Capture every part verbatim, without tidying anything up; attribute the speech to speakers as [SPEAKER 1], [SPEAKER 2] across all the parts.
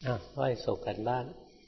[SPEAKER 1] อ้าวค่อยส่งกันบ้าน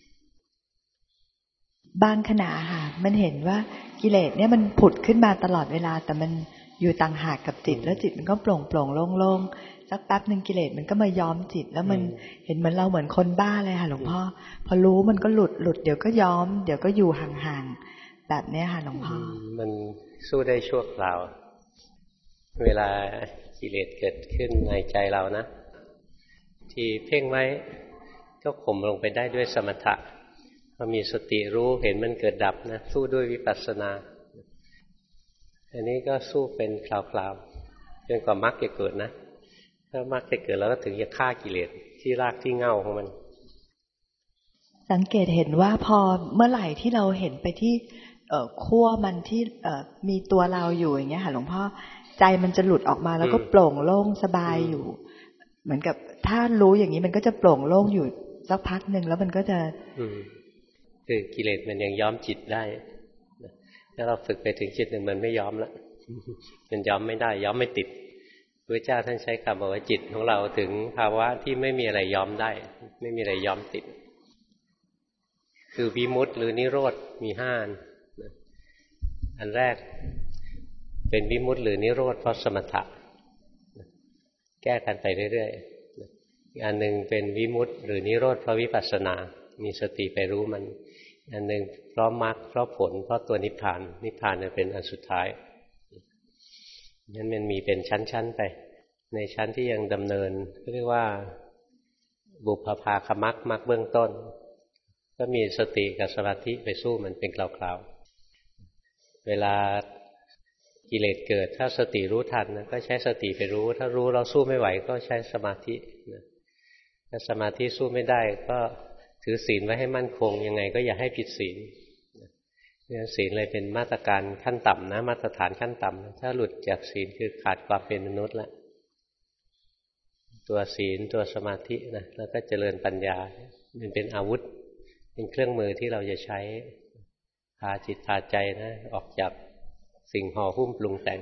[SPEAKER 2] บางขณะค่ะมันเห็นว่ากิเลสเนี่ยมันผุดขึ้นมาตลอดเวลาแต่มันอยู่ต่างหากกับจิตแล้วจิตมันก็โปร่งโปร่งโล่งๆสักแป๊บนึงกิเลสมันก็มาย้อมจิตแล้วมันเห็นเหมือนเราเหมือนคนบ้าเลยค่ะหลวงพ่อพอรู้มันก็หลุดหลุดเดี๋ยวก็ย้อมเดี๋ยวก็อยู่ห่างๆแบบนี้ค่ะหลวงพ่อ
[SPEAKER 1] มันสู้ได้ชั่วคราวเวลากิเลสเกิดขึ้นในใจเรานะที่เพ่งไว้ก็ข่มลงไปได้ด้วยสมถะพอมีสติรู้เห็นมันเกิดดับนะสู้ด้วยวิปัสสนาอันนี้ก็สู้เป็นคราวๆจนกว่ามรรคจะเกิดนะถ้ามรรคจะเกิดแล้วก็ถึงจะฆ่ากิเลสที่รากที่เง่าของมัน
[SPEAKER 2] สังเกตเห็นว่าพอเมื่อไหร่ที่เราเห็นไปที่ขั้วมันที่มีตัวเราอยู่อย่างเงี้ยค่ะหลวงพ่อใจมันจะหลุดออกมาแล้วก็โปร่งโล่งสบายอยู่เหมือนกับถ้ารู้อย่างนี้มันก็จะโปร่งโล่งอยู่สักพักหนึ่งแล้วมันก็จะ
[SPEAKER 1] คือกิเลสมันยังย้อมจิตได้ถ้าเราฝึกไปถึงจิตหนึ่งมันไม่ย้อมแล้วมันย้อมไม่ได้ย้อมไม่ติดพระเจ้าท่านใช้คำบอกว่าจิตของเราถึงภาวะที่ไม่มีอะไรย้อมได้ไม่มีอะไรย้อมติดคือวิมุตติหรือนิโรธมีห้าอันอันแรกเป็นวิมุตติหรือนิโรธเพราะสมถะแก้กันไปเรื่อยๆอีกอันหนึ่งเป็นวิมุตติหรือนิโรธเพราะวิปัสสนามีสติไปรู้มันอันหนึ่งเพราะมรรคเพราะผลเพราะตัวนิพพานนิพพานเป็นอันสุดท้ายนั้นมันมีเป็นชั้นๆไปในชั้นที่ยังดำเนินเรียกว่าบุพภาคมรรคมรรคเบื้องต้นก็มีสติกับสมาธิไปสู้มันเป็นคราวๆเวลากิเลสเกิดถ้าสติรู้ทันนะก็ใช้สติไปรู้ถ้ารู้เราสู้ไม่ไหวก็ใช้สมาธิถ้าสมาธิสู้ไม่ได้ก็ถือศีลไว้ให้มั่นคงยังไงก็อย่าให้ผิดศีลเนี่ยศีลเลยเป็นมาตรการขั้นต่ำนะมาตรฐานขั้นต่ำถ้าหลุดจากศีลคือขาดความเป็นมนุษย์แล้วตัวศีลตัวสมาธินะแล้วก็เจริญปัญญามันเป็นอาวุธเป็นเครื่องมือที่เราจะใช้พาจิตพาใจนะออกจากสิ่งห่อหุ้มปรุงแต่ง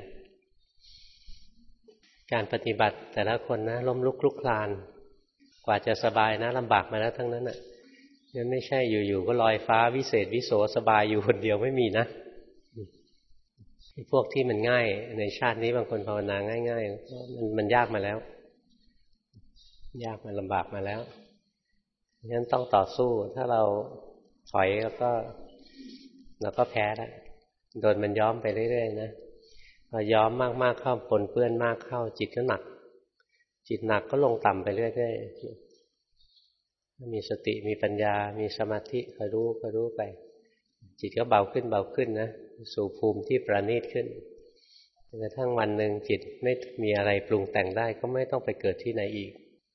[SPEAKER 1] การปฏิบัติแต่ละคนนะล้มลุกคลุกคลานกว่าจะสบายนะลำบากมาแล้วทั้งนั้นน่ะนั่นไม่ใช่อยู่ๆก็ลอยฟ้าวิเศษวิโสสบายอยู่คนเดียวไม่มีนะพวกที่มันง่ายในชาตินี้บางคนภาวนาง่ายๆมันมันยากมาแล้วยากมันลำบากมาแล้วงั้นต้องต่อสู้ถ้าเราถอยแล้วก็เราก็แพ้แล้วโดนมันย้อมไปเรื่อยๆนะพอย้อมมากๆเข้าปนเปื้อนมากเข้าจิตก็หนักจิตหนักก็ลงต่ำไปเรื่อยๆมีสติมีปัญญามีสมาธิคอยรู้คอยรู้ไปจิตก็เบาขึ้นเบาขึ้นนะสู่ภูมิที่ประณีตขึ้นจนกระทั่งวันหนึ่งจิตไม่มีอะไรปรุงแต่งได้ก็ไม่ต้องไปเกิดที่ไหนอีก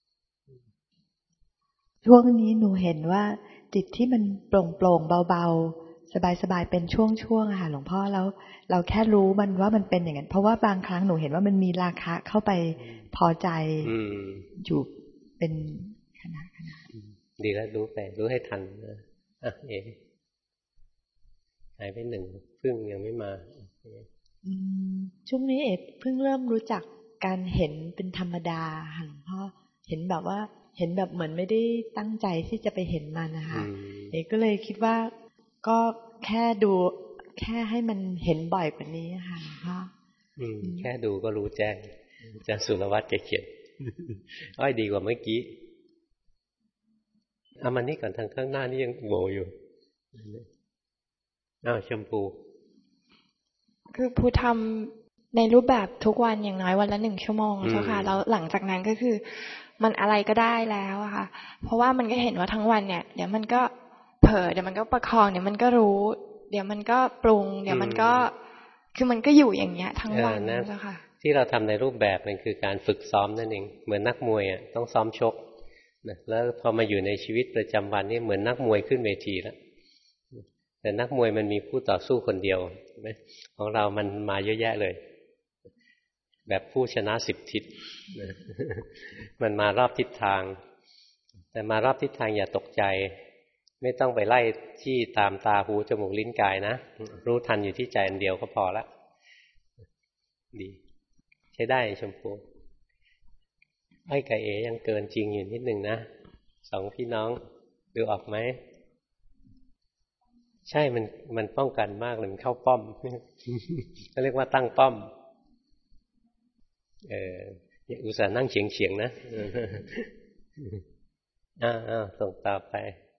[SPEAKER 2] ช่วงนี้หนูเห็นว่าจิตที่มันโปร่งโปร่งเบาๆสบายๆเป็นช่วงๆค่ะหลวงพ่อแล้วเราแค่รู้มันว่ามันเป็นอย่างนั้นเพราะว่าบางครั้งหนูเห็นว่ามันมีราคะเข้าไปพอใจอยู่เป็นขณะขณะ
[SPEAKER 1] ดีแล้วรู้ไปรู้ให้ทันนะอ่ะเอ๋หายไปหนึ่งพึ่งยังไม่มา
[SPEAKER 2] ช่วงนี้เอ๋เพิ่งเริ่มรู้จักการเห็นเป็นธรรมดาค่ะหลวงพ่อเห็นแบบว่าเห็นแบบเหมือนไม่ได้ตั้งใจที่จะไปเห็นมันนะคะเอ๋ก็เลยคิดว่าก็แค่ดูแค่ให้มันเห็นบ่อยกว่านี้ค่ะหลวงพ่อ
[SPEAKER 1] แค่ดูก็รู้แจ้งอาจารย์สุรวัตรแกเขียนอ้อยดีกว่าเมื่อกี้เอามันนี่ก่อนทางข้างหน้านี่ยังโง่อยู่อ้าวชมพู
[SPEAKER 3] คือผู้ทำในรูปแบบทุกวันอย่างน้อยวันละหนึ่งชั่วโมงเจ้าค่ะแล้วหลังจากนั้นก็คือมันอะไรก็ได้แล้วอะค่ะเพราะว่ามันก็เห็นว่าทั้งวันเนี่ยเดี๋ยวมันก็เผลอเดี๋ยวมันก็ประคองเดี๋ยวมันก็รู้เดี๋ยวมันก็ปรุงเดี๋ยวมันก็คือมันก็อยู่อย่างเงี้ยทั้งวันนะเจ้าค่ะ
[SPEAKER 1] ที่เราทำในรูปแบบมันคือการฝึกซ้อมนั่นเองเหมือนนักมวยอ่ะต้องซ้อมชกนะแล้วพอมาอยู่ในชีวิตประจำวันนี่เหมือนนักมวยขึ้นเวทีแล้วแต่นักมวยมันมีผู้ต่อสู้คนเดียวใช่ไหมของเรามันมาเยอะแยะเลยแบบผู้ชนะสิบทิศมันมารอบทิศทางแต่มารอบทิศทางอย่าตกใจไม่ต้องไปไล่ที่ตามตาหูจมูกลิ้นกายนะรู้ทันอยู่ที่ใจอันเดียวก็พอละดีใช้ได้ชมพูไอ้ไก่เอ๋ยังเกินจริงอยู่นิดนึงนะสองพี่น้องดูออกไหมใช่มันมันป้องกันมากเลยมันเข้าป้อมเขาเรียกว่าตั้งป้อมเอออุตส่าห์นั่งเฉียงเฉียงนะอ้าวอ้าวส่งต่อไป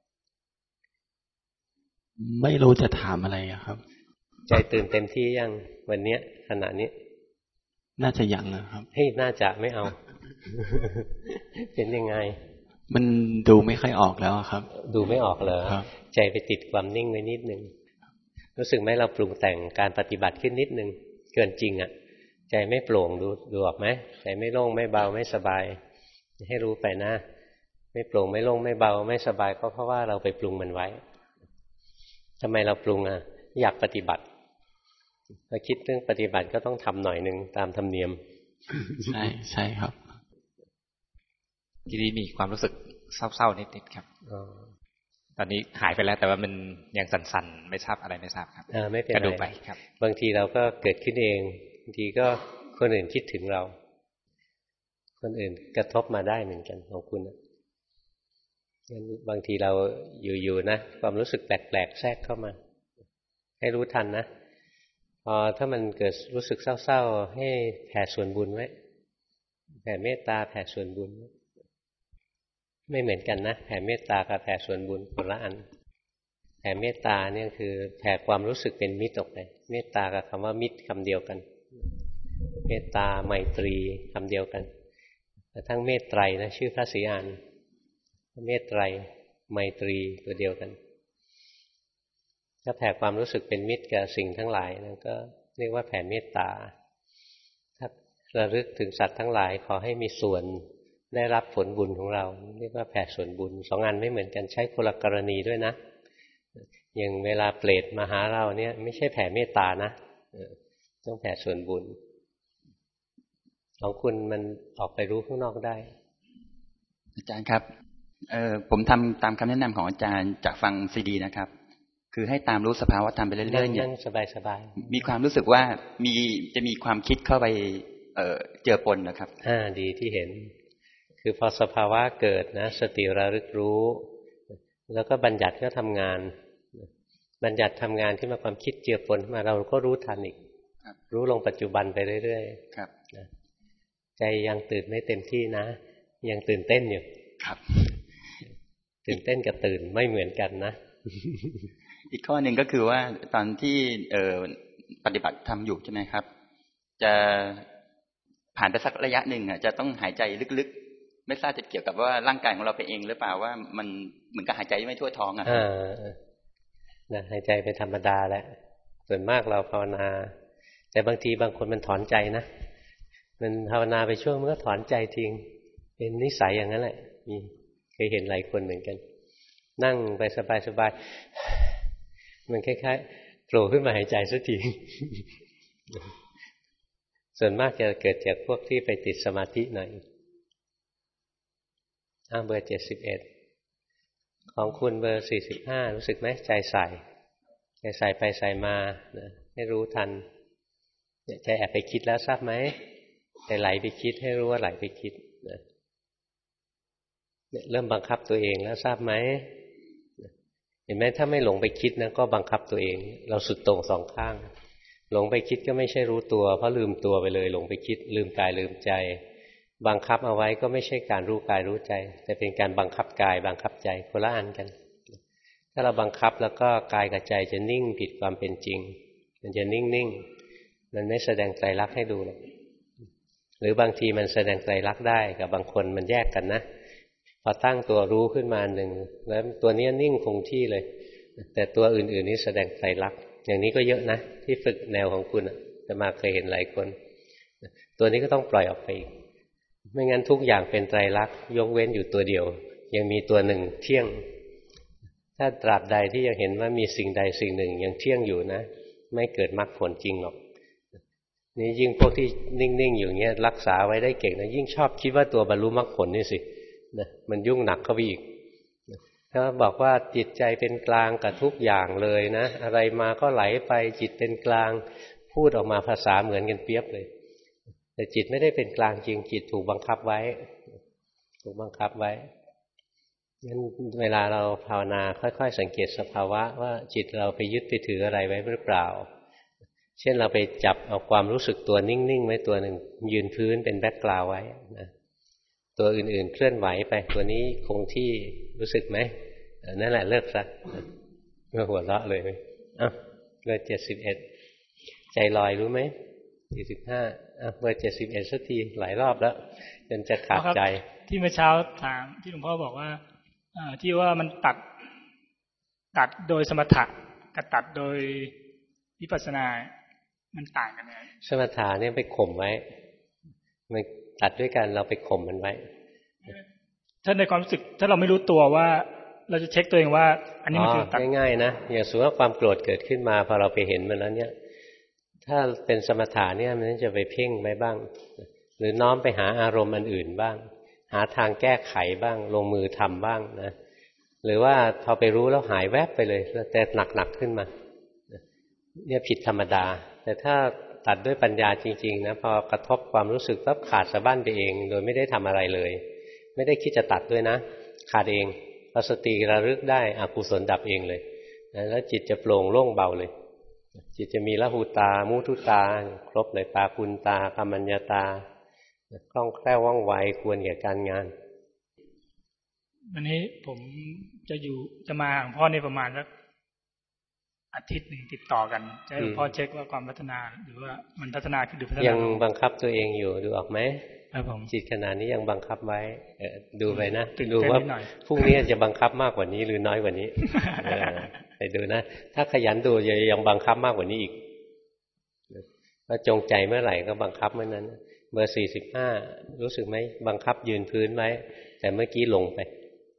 [SPEAKER 4] ไม่รู้จะถามอะไรครับ
[SPEAKER 1] ใจตื่นเต็มที่ยังวันนี้ขณะนี้
[SPEAKER 4] น่าจะยังนะครับ
[SPEAKER 1] เฮ้ยน่าจะไม่เอาเป็นยังไง
[SPEAKER 4] มันดูไม่ค่อยออกแล้วครับ
[SPEAKER 1] ดูไม่ออกเหรอใจไปติดความนิ่งไว้นิดนึงรู้สึกไหมเราปรุงแต่งการปฏิบัติขึ้นนิดนึงเกินจริงอ่ะใจไม่โปร่งดูดูออกไหมใจไม่โล่งไม่เบาไม่สบายให้รู้ไปนะไม่โปร่งไม่โล่งไม่เบาไม่สบายก็เพราะว่าเราไปปรุงมันไว้ทำไมเราปรุงอ่ะอยากปฏิบัติพอคิดเรื่องปฏิบัติก็ต้องทำหน่อยนึงตามธรรมเนียม
[SPEAKER 4] ใช่ใช่ครับ
[SPEAKER 5] ทีนี้มีความรู้สึกเศร้าๆนิดๆครับตอนนี้หายไปแล้วแต่ว่ามันยังสั่นๆไม่ทราบอะไรไม่ทราบครับ
[SPEAKER 1] ไม่เป็นไรดูไปครับบางทีเราก็เกิดขึ้นเองบางทีก็คนอื่นคิดถึงเราคนอื่นกระทบมาได้เหมือนกันของคุณงั้นบางทีเราอยู่ๆนะความรู้สึกแปลกๆแทรกเข้ามาให้รู้ทันนะพอถ้ามันเกิดรู้สึกเศร้าๆให้แผ่ส่วนบุญไว้แผ่เมตตาแผ่ส่วนบุญไม่เหมือนกันนะแผ่เมตตากับแผ่ส่วนบุญคนละอันแผ่เมตตาเนี่ยคือแผ่ความรู้สึกเป็นมิตรออกไปเมตตากับคำว่ามิตรคำเดียวกันเมตตาไมตรีคำเดียวกันแต่ทั้งเมตไตรนะชื่อพระศรีอานเมตไตรไมตรีตัวเดียวกันถ้าแผ่ความรู้สึกเป็นมิตรกับสิ่งทั้งหลายนั่นก็เรียกว่าแผ่เมตตาถ้าระลึกถึงสัตว์ทั้งหลายขอให้มีส่วนได้รับผลบุญของเราเรียกว่าแผ่ส่วนบุญสองอันไม่เหมือนกันใช้คนละกรณีด้วยนะอย่างเวลาเปรตมาหาเราเนี่ยไม่ใช่แผ่เมตตานะต้องแผ่ส่วนบุญของคุณมันออกไปรู้ข้างนอกได้
[SPEAKER 6] อาจารย์ครับเอ่อผมทำตามคำแนะนำของอาจารย์จากฟังซีดีนะครับคือให้ตามรู้สภาวะธรรมไปเรื่อยๆเนี่ย
[SPEAKER 1] สบาย
[SPEAKER 6] ๆมีความรู้สึกว่ามีจะมีความคิดเข้าไปเอ่อเจือปนนะครับ
[SPEAKER 1] อ่าดีที่เห็นคือพอสภาวะเกิดนะสติระลึกรู้แล้วก็บัญญัติก็ทำงานบัญญัติทำงานที่มาความคิดเจือปนมาเราก็รู้ทันอีกรู้ลงปัจจุบันไปเรื่อยๆ
[SPEAKER 6] ครับ
[SPEAKER 1] ใจยังตื่นไม่เต็มที่นะยังตื่นเต้นอยู่
[SPEAKER 6] ครับ
[SPEAKER 1] ตื่นเต้นกับตื่นไม่เหมือนกันนะ
[SPEAKER 6] อีกข้อหนึ่งก็คือว่าตอนที่เอ่อปฏิบัติทำอยู่ใช่ไหมครับจะผ่านไปสักระยะหนึ่งอ่ะจะต้องหายใจลึกๆไม่ทราบจะเกี่ยวกับว่าร่างกายของเราไปเองหรือเปล่าว่ามันเหมือนกับหายใจไม่ทั่วท้องอ่ะ
[SPEAKER 1] อ่านะหายใจเป็นธรรมดาแหละส่วนมากเราภาวนาแต่บางทีบางคนมันถอนใจนะมันภาวนาไปช่วงมันก็ถอนใจทิ้งเป็นนิสัยอย่างนั้นแหละมีเคยเห็นหลายคนเหมือนกันนั่งไปสบายๆมันคล้ายๆโผล่ขึ้นมาหายใจสักทีส่วนมากจะเกิดจากพวกที่ไปติดสมาธิหน่อยอ้าวเบอร์เจ็ดสิบเอ็ดของคุณเบอร์สี่สิบห้ารู้สึกไหมใจใส่ใจใส่ไปใส่มานะให้รู้ทันใจแอบไปคิดแล้วทราบไหมใจไหลไปคิดให้รู้ว่าไหลไปคิดนะเริ่มบังคับตัวเองแล้วทราบไหมเห็นไหมถ้าไม่หลงไปคิดนะก็บังคับตัวเองเราสุดโต่งสองข้างหลงไปคิดก็ไม่ใช่รู้ตัวเพราะลืมตัวไปเลยหลงไปคิดลืมกายลืมใจบังคับเอาไว้ก็ไม่ใช่การรู้กายรู้ใจแต่เป็นการบังคับกายบังคับใจคนละอันกันถ้าเราบังคับแล้วก็กายกับใจจะนิ่งผิดความเป็นจริงมันจะนิ่งๆมันไม่แสดงไตรลักษณ์ให้ดูหรอกหรือบางทีมันแสดงไตรลักษณ์ได้กับบางคนมันแยกกันนะพอตั้งตัวรู้ขึ้นมาหนึ่งแล้วตัวนี้นิ่งคงที่เลยแต่ตัวอื่นๆนี้แสดงไตรลักษณ์อย่างนี้ก็เยอะนะที่ฝึกแนวของคุณจะมาเคยเห็นหลายคนตัวนี้ก็ต้องปล่อยออกไปอีกไม่งั้นทุกอย่างเป็นไตรลักษณ์ยกเว้นอยู่ตัวเดียวยังมีตัวหนึ่งเที่ยงถ้าตราบใดที่ยังเห็นว่ามีสิ่งใดสิ่งหนึ่งยังเที่ยงอยู่นะไม่เกิดมรรคผลจริงหรอกนี่ยิ่งพวกที่นิ่งๆอยู่เงี้ยรักษาไว้ได้เก่งนะยิ่งชอบคิดว่าตัวบรรลุมรรคผลนี่สินะมันยุ่งหนักเข้าไปอีกถ้าบอกว่าจิตใจเป็นกลางกับทุกอย่างเลยนะอะไรมาก็ไหลไปจิตเป็นกลางพูดออกมาภาษาเหมือนกันเปียบเลยแต่จิตไม่ได้เป็นกลางจริงจิตถูกบังคับไว้ถูกบังคับไว้งั้นเวลาเราภาวนาค่อยๆสังเกตสภาวะว่าจิตเราไปยึดไปถืออะไรไว้หรือเปล่าเช่นเราไปจับเอาความรู้สึกตัวนิ่งๆไว้ตัวหนึ่งยืนพื้นเป็นแบ็คกราวด์ไว้นะตัวอื่นๆเคลื่อนไหวไปตัวนี้คงที่รู้สึกไหมนั่นแหละเลิกซะเมื่อหัวเราะเลยอ่ะเบอร์เจ็ดสิบเอ็ดใจลอยรู้ไหมสี่สิบห้าอ่ะเบอร์เจ็ดสิบเอ็ดสักทีหลายรอบแล้วจนจะขาดใจ
[SPEAKER 7] ที่เมื่อเช้าถามที่หลวงพ่อบอกว่าที่ว่ามันตัดตัดโดยสมถะกับตัดโดยวิปัสสนามันต่างกันไง
[SPEAKER 1] สมถะเนี่ยไปข่มไว้มันตัดด้วยกันเราไปข่มมันไว้
[SPEAKER 7] ถ้าในความรู้สึกถ้าเราไม่รู้ตัวว่าเราจะเช็คตัวเองว่าอันนี้มันคือตัด
[SPEAKER 1] ง่ายๆนะอย่างสมมติว่าความโกรธเกิดขึ้นมาพอเราไปเห็นมันแล้วเนี่ยถ้าเป็นสมถะเนี่ยมันจะไปเพ่งไว้บ้างหรือน้อมไปหาอารมณ์อันอื่นบ้างหาทางแก้ไขบ้างลงมือทำบ้างนะหรือว่าพอไปรู้แล้วหายแวบไปเลยแต่หนักๆขึ้นมาเนี่ยผิดธรรมดาแต่ถ้าตัดด้วยปัญญาจริงๆนะพอกระทบความรู้สึกปั๊บขาดสะบั้นไปเองโดยไม่ได้ทำอะไรเลยไม่ได้คิดจะตัดด้วยนะขาดเองพอสติระลึกได้อกุศลดับเองเลยแล้วจิตจะโปร่งโล่งเบาเลยจิตจะมีละหูตามุทุตาครบเลยปาปุณตากัมมัญญาตาคล่องแคล่วว่องไวควรแก่การงาน
[SPEAKER 7] วันนี้ผมจะอยู่จะมาหลวงพ่อในประมาณสักอาทิตย์หนึ่งติดต่อกันจะให้หลวงพ่อเช็คว่าความพัฒนาหรือว่ามันพัฒนาขึ้นหรือพัฒนา
[SPEAKER 1] ยังบังคับตัวเองอยู่ดูออกไหม
[SPEAKER 7] ครับผม
[SPEAKER 1] จิตขณะนี้ยังบังคับไว้ดูไปนะดูว่าพรุ่งนี้จะบังคับมากกว่านี้หรือน้อยกว่านี้ไปดูนะถ้าขยันดูจะยังบังคับมากกว่านี้อีกถ้าจงใจเมื่อไหร่ก็บังคับเมื่อนั้นเบอร์สี่สิบห้ารู้สึกไหมบังคับยืนพื้นไว้แต่เมื่อกี้ลงไป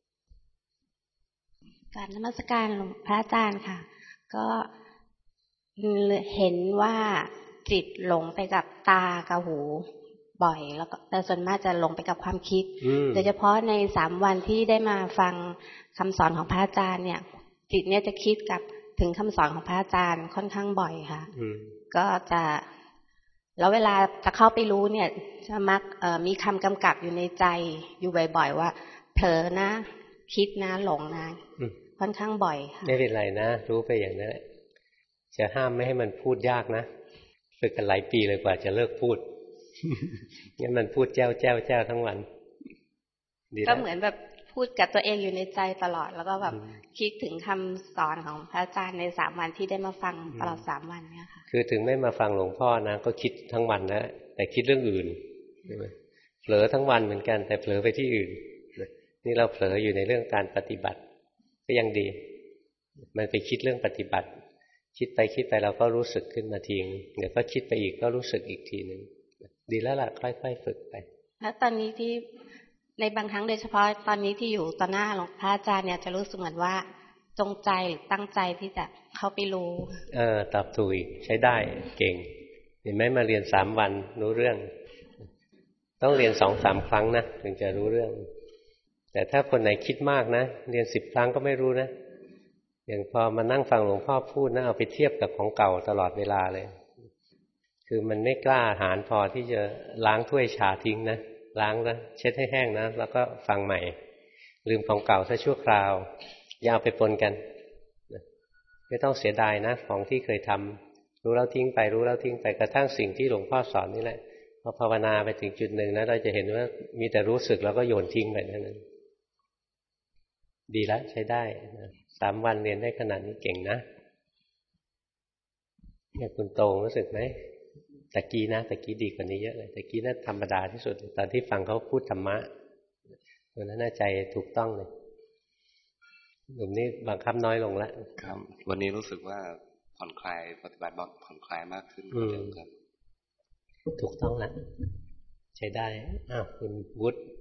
[SPEAKER 8] กราบนมัสการหลวงพระอาจารย์ค่ะก็เห็นว่าจิตหลงไปกับตากับหูบ่อยแล้วก็แต่ส่วนมากจะหลงไปกับความคิดโดยเฉพาะในสามวันที่ได้มาฟังคำสอนของพระอาจารย์เนี่ยจิตเนี่ยจะคิดกับถึงคำสอนของพระอาจารย์ค่อนข้างบ่อยค่ะก็จะแล้วเวลาจะเข้าไปรู้เนี่ยจะมักมีคำกำกับอยู่ในใจอยู่บ่อยๆว่าเผลอนะคิดนะหลงนะค่อนข้างบ่อยค่ะ
[SPEAKER 1] ไม่เป็นไรนะรู้ไปอย่างนั้นแหละจะห้ามไม่ให้มันพูดยากนะฝึกกันหลายปีเลยกว่าจะเลิกพูดงั้นมันพูดแจ้วแจ้วแจ้วทั้งวัน
[SPEAKER 8] ก็เหมือนแบบพูดกับตัวเองอยู่ในใจตลอดแล้วก็แบบคิดถึงคำสอนของพระอาจารย์ในสามวันที่ได้มาฟังตลอดสามวันเนี่ยค่ะ
[SPEAKER 1] คือถึงไม่มาฟังหลวงพ่อนะก็คิดทั้งวันนะแต่คิดเรื่องอื่นเผลอทั้งวันเหมือนกันแต่เผลอไปที่อื่นนี่เราเผลออยู่ในเรื่องการปฏิบัติก็ยังดีมันไปคิดเรื่องปฏิบัติคิดไปคิดไปเราก็รู้สึกขึ้นมาทีนึงเดี๋ยวก็คิดไปอีกก็รู้สึกอีกทีนึงดีแล้วล่ะค่อยๆฝึกไป
[SPEAKER 8] แล้วตอนนี้ที่ในบางครั้งโดยเฉพาะตอนนี้ที่อยู่ต่อหน้าหลวงพ่ออาจารย์เนี่ยจะรู้สึกเหมือนว่าจงใจหรือตั้งใจที่จะเข้าไปรู้
[SPEAKER 1] เออตอบถูกใช้ได้เก่งเห็นไหมมาเรียนสามวันรู้เรื่องต้องเรียนสองสามครั้งนะถึงจะรู้เรื่องแต่ถ้าคนไหนคิดมากนะเรียนสิบครั้งก็ไม่รู้นะอย่างพอมานั่งฟังหลวงพ่อพูดนะเอาไปเทียบกับของเก่าตลอดเวลาเลยคือมันไม่กล้าหาญพอที่จะล้างถ้วยชาทิ้งนะล้างนะเช็ดให้แห้งนะแล้วก็ฟังใหม่ลืมของเก่าซะชั่วคราวอย่าเอาไปปนกันไม่ต้องเสียดายนะของที่เคยทำรู้แล้วทิ้งไปรู้แล้วทิ้งไปกระทั่งสิ่งที่หลวงพ่อสอนนี่แหละพอภาวนาไปถึงจุดหนึ่งนะเราจะเห็นว่ามีแต่รู้สึกแล้วก็โยนทิ้งไปนั่นเองดีแล้วใช้ได้สามวันเรียนได้ขนาดนี้เก่งนะเนี่ยคุณโตรู้สึกไหมตะกี้นะตะกี้ดีกว่านี้เยอะเลยตะกี้น่าธรรมดาที่สุดตอนที่ฟังเขาพูดธรรมะตัวนั้นน่าใจถูกต้องเลยหนุ่มนี่บังคับน้อยลงแล้ว
[SPEAKER 9] ครับวันนี้รู้สึกว่าผ่อนคลายปฏิบัติผ่อนคลายมากขึ้นครับ
[SPEAKER 1] ถูกต้องแล้วใช้ได้อ้าวคุณวุฒิ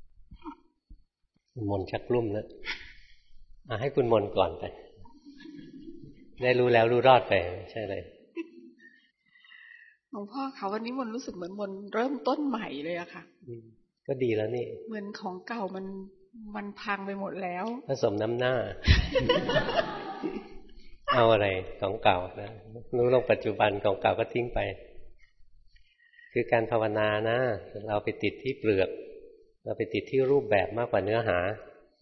[SPEAKER 1] คุณมนชักลุ่มแล้วอ่ะให้คุณมนก่อนไปได้รู้แล้วรู้รอดไปใช่เลย
[SPEAKER 10] หลวงพ่อคะวันนี้มนรู้สึกเหมือนมนเริ่มต้นใหม่เลยอะค่ะ
[SPEAKER 1] ก็ดีแล้วนี่
[SPEAKER 10] เหมือนของเก่ามันมันพังไปหมดแล้ว
[SPEAKER 1] ผสมน้ำหน้า เอาอะไรของเก่านะรู้ลงปัจจุบันของเก่าก็ทิ้งไปคือการภาวนานะเราไปติดที่เปลือกเราไปติดที่รูปแบบมากกว่าเนื้อหา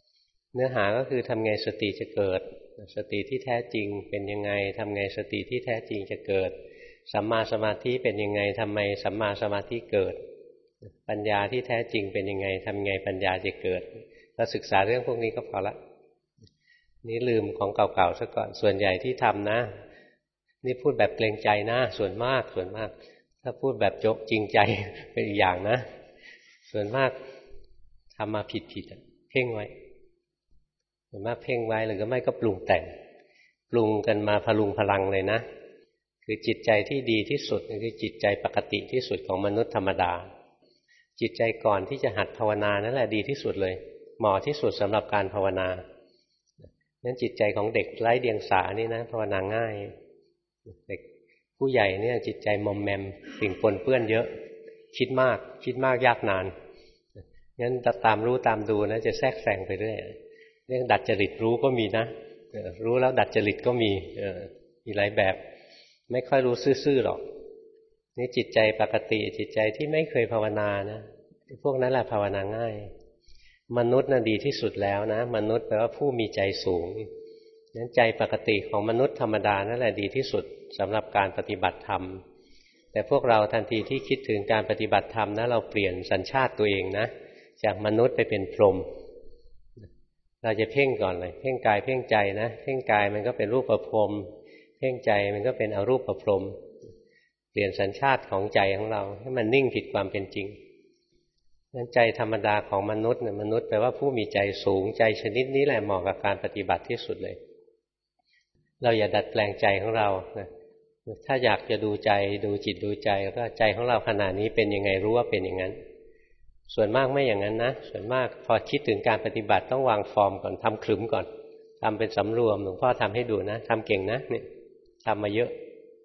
[SPEAKER 1] เนื้อหาก็คือทำไงสติจะเกิดสติที่แท้จริงเป็นยังไงทำไงสติที่แท้จริงจะเกิดสัมมาสมาธิเป็นยังไงทำไมสัมมาสมาธิเกิดปัญญาที่แท้จริงเป็นยังไงทำไงปัญญาจะเกิดเราศึกษาเรื่องพวกนี้ก็พอละนี่ลืมของเก่าๆซะก่อนส่วนใหญ่ที่ทำนะนี่พูดแบบเกรงใจนะส่วนมากส่วนมากถ้าพูดแบบโจ๊กจริงใจเป็นอีกอย่างนะส่วนมากทำมาผิดๆเพ่งไว้ส่วนมากเพ่งไว้หรือก็ไม่ก็ปรุงแต่งปรุงกันมาพลุงพลังเลยนะคือจิตใจที่ดีที่สุดคือจิตใจปกติที่สุดของมนุษย์ธรรมดาจิตใจก่อนที่จะหัดภาวนานั่นแหละดีที่สุดเลยเหมาะที่สุดสำหรับการภาวนานั้นจิตใจของเด็กไร้เดียงสานี่นะภาวนาง่ายเด็กผู้ใหญ่เนี่ยจิตใจมอมแมมสิ่งปนเปื้อนเยอะคิดมากคิดมากยากนานงั้นตามรู้ตามดูนะจะแทรกแซงไปเรื่อยเรื่องดัดจริตรู้ก็มีนะรู้แล้วดัดจริตก็มีมีหลายแบบไม่ค่อยรู้ซื่อๆหรอกนี่จิตใจปกติจิตใจที่ไม่เคยภาวนานะพวกนั้นแหละภาวนาง่ายมนุษย์น่ะดีที่สุดแล้วนะมนุษย์แปลว่าผู้มีใจสูงงั้นใจปกติของมนุษย์ธรรมดานั่นแหละดีที่สุดสำหรับการปฏิบัติธรรมแต่พวกเราทันทีที่คิดถึงการปฏิบัติธรรมนะเราเปลี่ยนสัญชาติตัวเองนะจากมนุษย์ไปเป็นพรหมเราจะเพ่งก่อนเลยเพ่งกายเพ่งใจนะเพ่งกายมันก็เป็นรูปประพรหมเพ่งใจมันก็เป็นอรูปประพรหมเปลี่ยนสัญชาติของใจของเราให้มันนิ่งผิดความเป็นจริงนั้นใจธรรมดาของมนุษย์เนี่ยมนุษย์แปลว่าผู้มีใจสูงใจชนิดนี้แหละเหมาะกับการปฏิบัติที่สุดเลยเราอย่าดัดแปลงใจของเราถ้าอยากจะดูใจดูจิตดูใจก็ใจของเราขณะนี้เป็นยังไงรู้ว่าเป็นอย่างนั้นส่วนมากไม่อย่างนั้นนะส่วนมากพอคิดถึงการปฏิบัติต้องวางฟอร์มก่อนทำขลุ่มก่อนทำเป็นสำรวมหลวงพ่อทำให้ดูนะทำเก่งนะเนี่ยทำมาเยอะ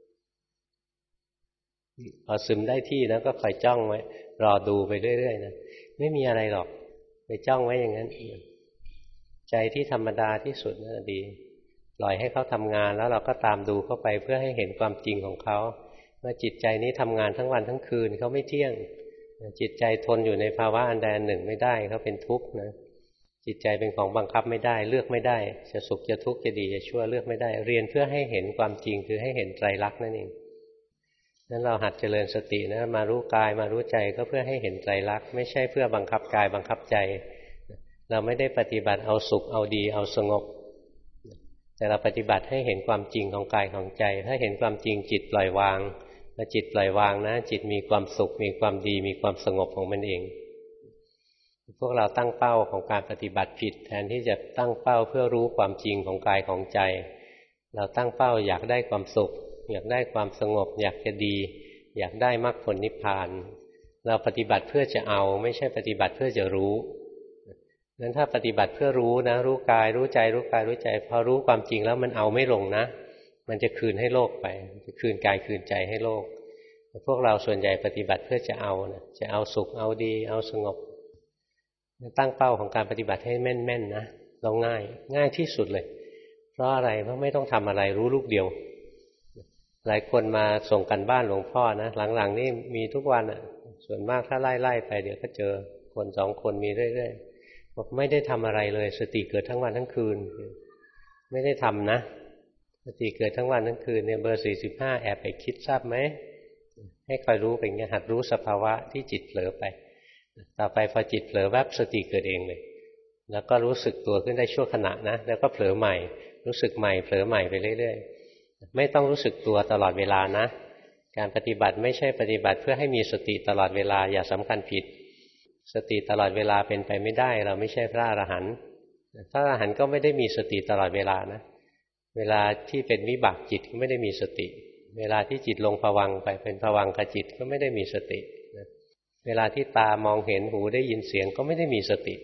[SPEAKER 1] พอซึมได้ที่แล้วก็คอยจ้องไว้รอดูไปเรื่อยๆนะไม่มีอะไรหรอกไปจ้องไว้อย่างนั้นใจที่ธรรมดาที่สุดน่ะดีปล่อยให้เขาทำงานแล้วเราก็ตามดูเข้าไปเพื่อให้เห็นความจริงของเขาว่าจิตใจนี้ทำงานทั้งวันทั้งคืนเขาไม่เที่ยงจิตใจทนอยู่ในภาวะอันใดอันหนึ่งไม่ได้เขาเป็นทุกข์นะจิตใจเป็นของบังคับไม่ได้เลือกไม่ได้จะสุขจะทุกข์จะดีจะชั่วเลือกไม่ได้เรียนเพื่อให้เห็นความจริงคือให้เห็นไตรลักษณ์นั่นเองนั้นเราหัดเจริญสตินะมารู้กายมารู้ใจก็เพื่อให้เห็นไตรลักษณ์ไม่ใช่เพื่อบังคับกายบังคับใจเราไม่ได้ปฏิบัติเอาสุขเอาดีเอาสงบแต่เราปฏิบัติให้เห็นความจริงของกายของใจถ้าเห็นความจริงจิตปล่อยวางพอจิตปล่อยวางนะจิตมีความสุขมีความดีมีความสงบของมันเองพวกเราตั้งเป้าของการปฏิบัติผิดแทนที่จะตั้งเป้าเพื่อรู้ความจริงของกายของใจเราตั้งเป้าอยากได้ความสุขอยากได้ความสงบอยากจะดีอยากได้มรรคผลนิพพานเราปฏิบัติเพื่อจะเอาไม่ใช่ปฏิบัติเพื่อจะรู้งั้นถ้าปฏิบัติเพื่อรู้นะรู้กายรู้ใจรู้กายรู้ใจพอรู้ความจริงแล้วมันเอาไม่ลงนะมันจะคืนให้โลกไปจะคืนกายคืนใจให้โลกแต่พวกเราส่วนใหญ่ปฏิบัติเพื่อจะเอานะจะเอาสุขเอาดีเอาสงบตั้งเป้าของการปฏิบัติให้แม่นๆ นะเราง่ายง่ายที่สุดเลยเพราะอะไรเพราะไม่ต้องทำอะไรรู้ลูกเดียวหลายคนมาส่งกันบ้านหลวงพ่อนะหลังๆนี่มีทุกวันอ่ะส่วนมากถ้าไล่ๆไปเดี๋ยวก็เจอคนสองคนมีเรื่อยๆบอกไม่ได้ทำอะไรเลยสติเกิดทั้งวันทั้งคืนไม่ได้ทำนะสติเกิดทั้งวันทั้งคืนเนี่ยเบอร์สี่สิบห้าแอบไปคิดทราบไหมให้คอยรู้เป็นไงหัดรู้สภาวะที่จิตเผลอไปต่อไปพอจิตเผลอแวบสติเกิดเองเลยแล้วก็รู้สึกตัวขึ้นได้ชั่วขณะนะแล้วก็เผลอใหม่รู้สึกใหม่เผลอใหม่ไปเรื่อยๆไม่ต้องรู้สึกตัวตลอดเวลานะการปฏิบัติไม่ใช่ปฏิบัติเพื่อให้มีสติตลอดเวลาอย่าสำคัญผิดสติตลอดเวลาเป็นไปไม่ได้เราไม่ใช่พระอรหันต์พระอรหันต์ก็ไม่ได้มีสติตลอดเวลานะเวลาที่เป็นวิบากจิตก็ไม่ได้มีสติเวลาที่จิตลงภวังค์ไปเป็นภวังคจิตก็ไม่ได้มีสติเวลาที่ตามองเห็นหูได้ยินเสียงก็ไม่ได้มีสติ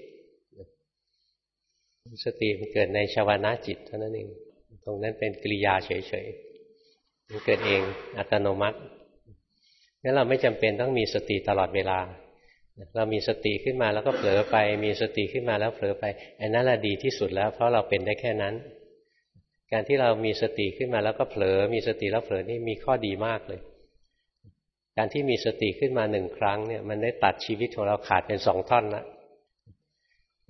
[SPEAKER 1] สติมันเกิดในชวนะจิตเท่านั้นเองตรงนั้นเป็นกิริยาเฉยๆมันเกิดเองอัตโนมัติงั้นเราไม่จำเป็นต้องมีสติตลอดเวลาเรามีสติขึ้นมาแล้วก็เผลอไปมีสติขึ้นมาแล้วเผลอไปอันนั้นแหละดีที่สุดแล้วเพราะเราเป็นได้แค่นั้นการที่เรามีสติขึ้นมาแล้วก็เผลอมีสติแล้วเผลอนี่มีข้อดีมากเลยการที่มีสติขึ้นมาหนึ่งครั้งเนี่ยมันได้ตัดชีวิตของเราขาดเป็นสองท่อนละ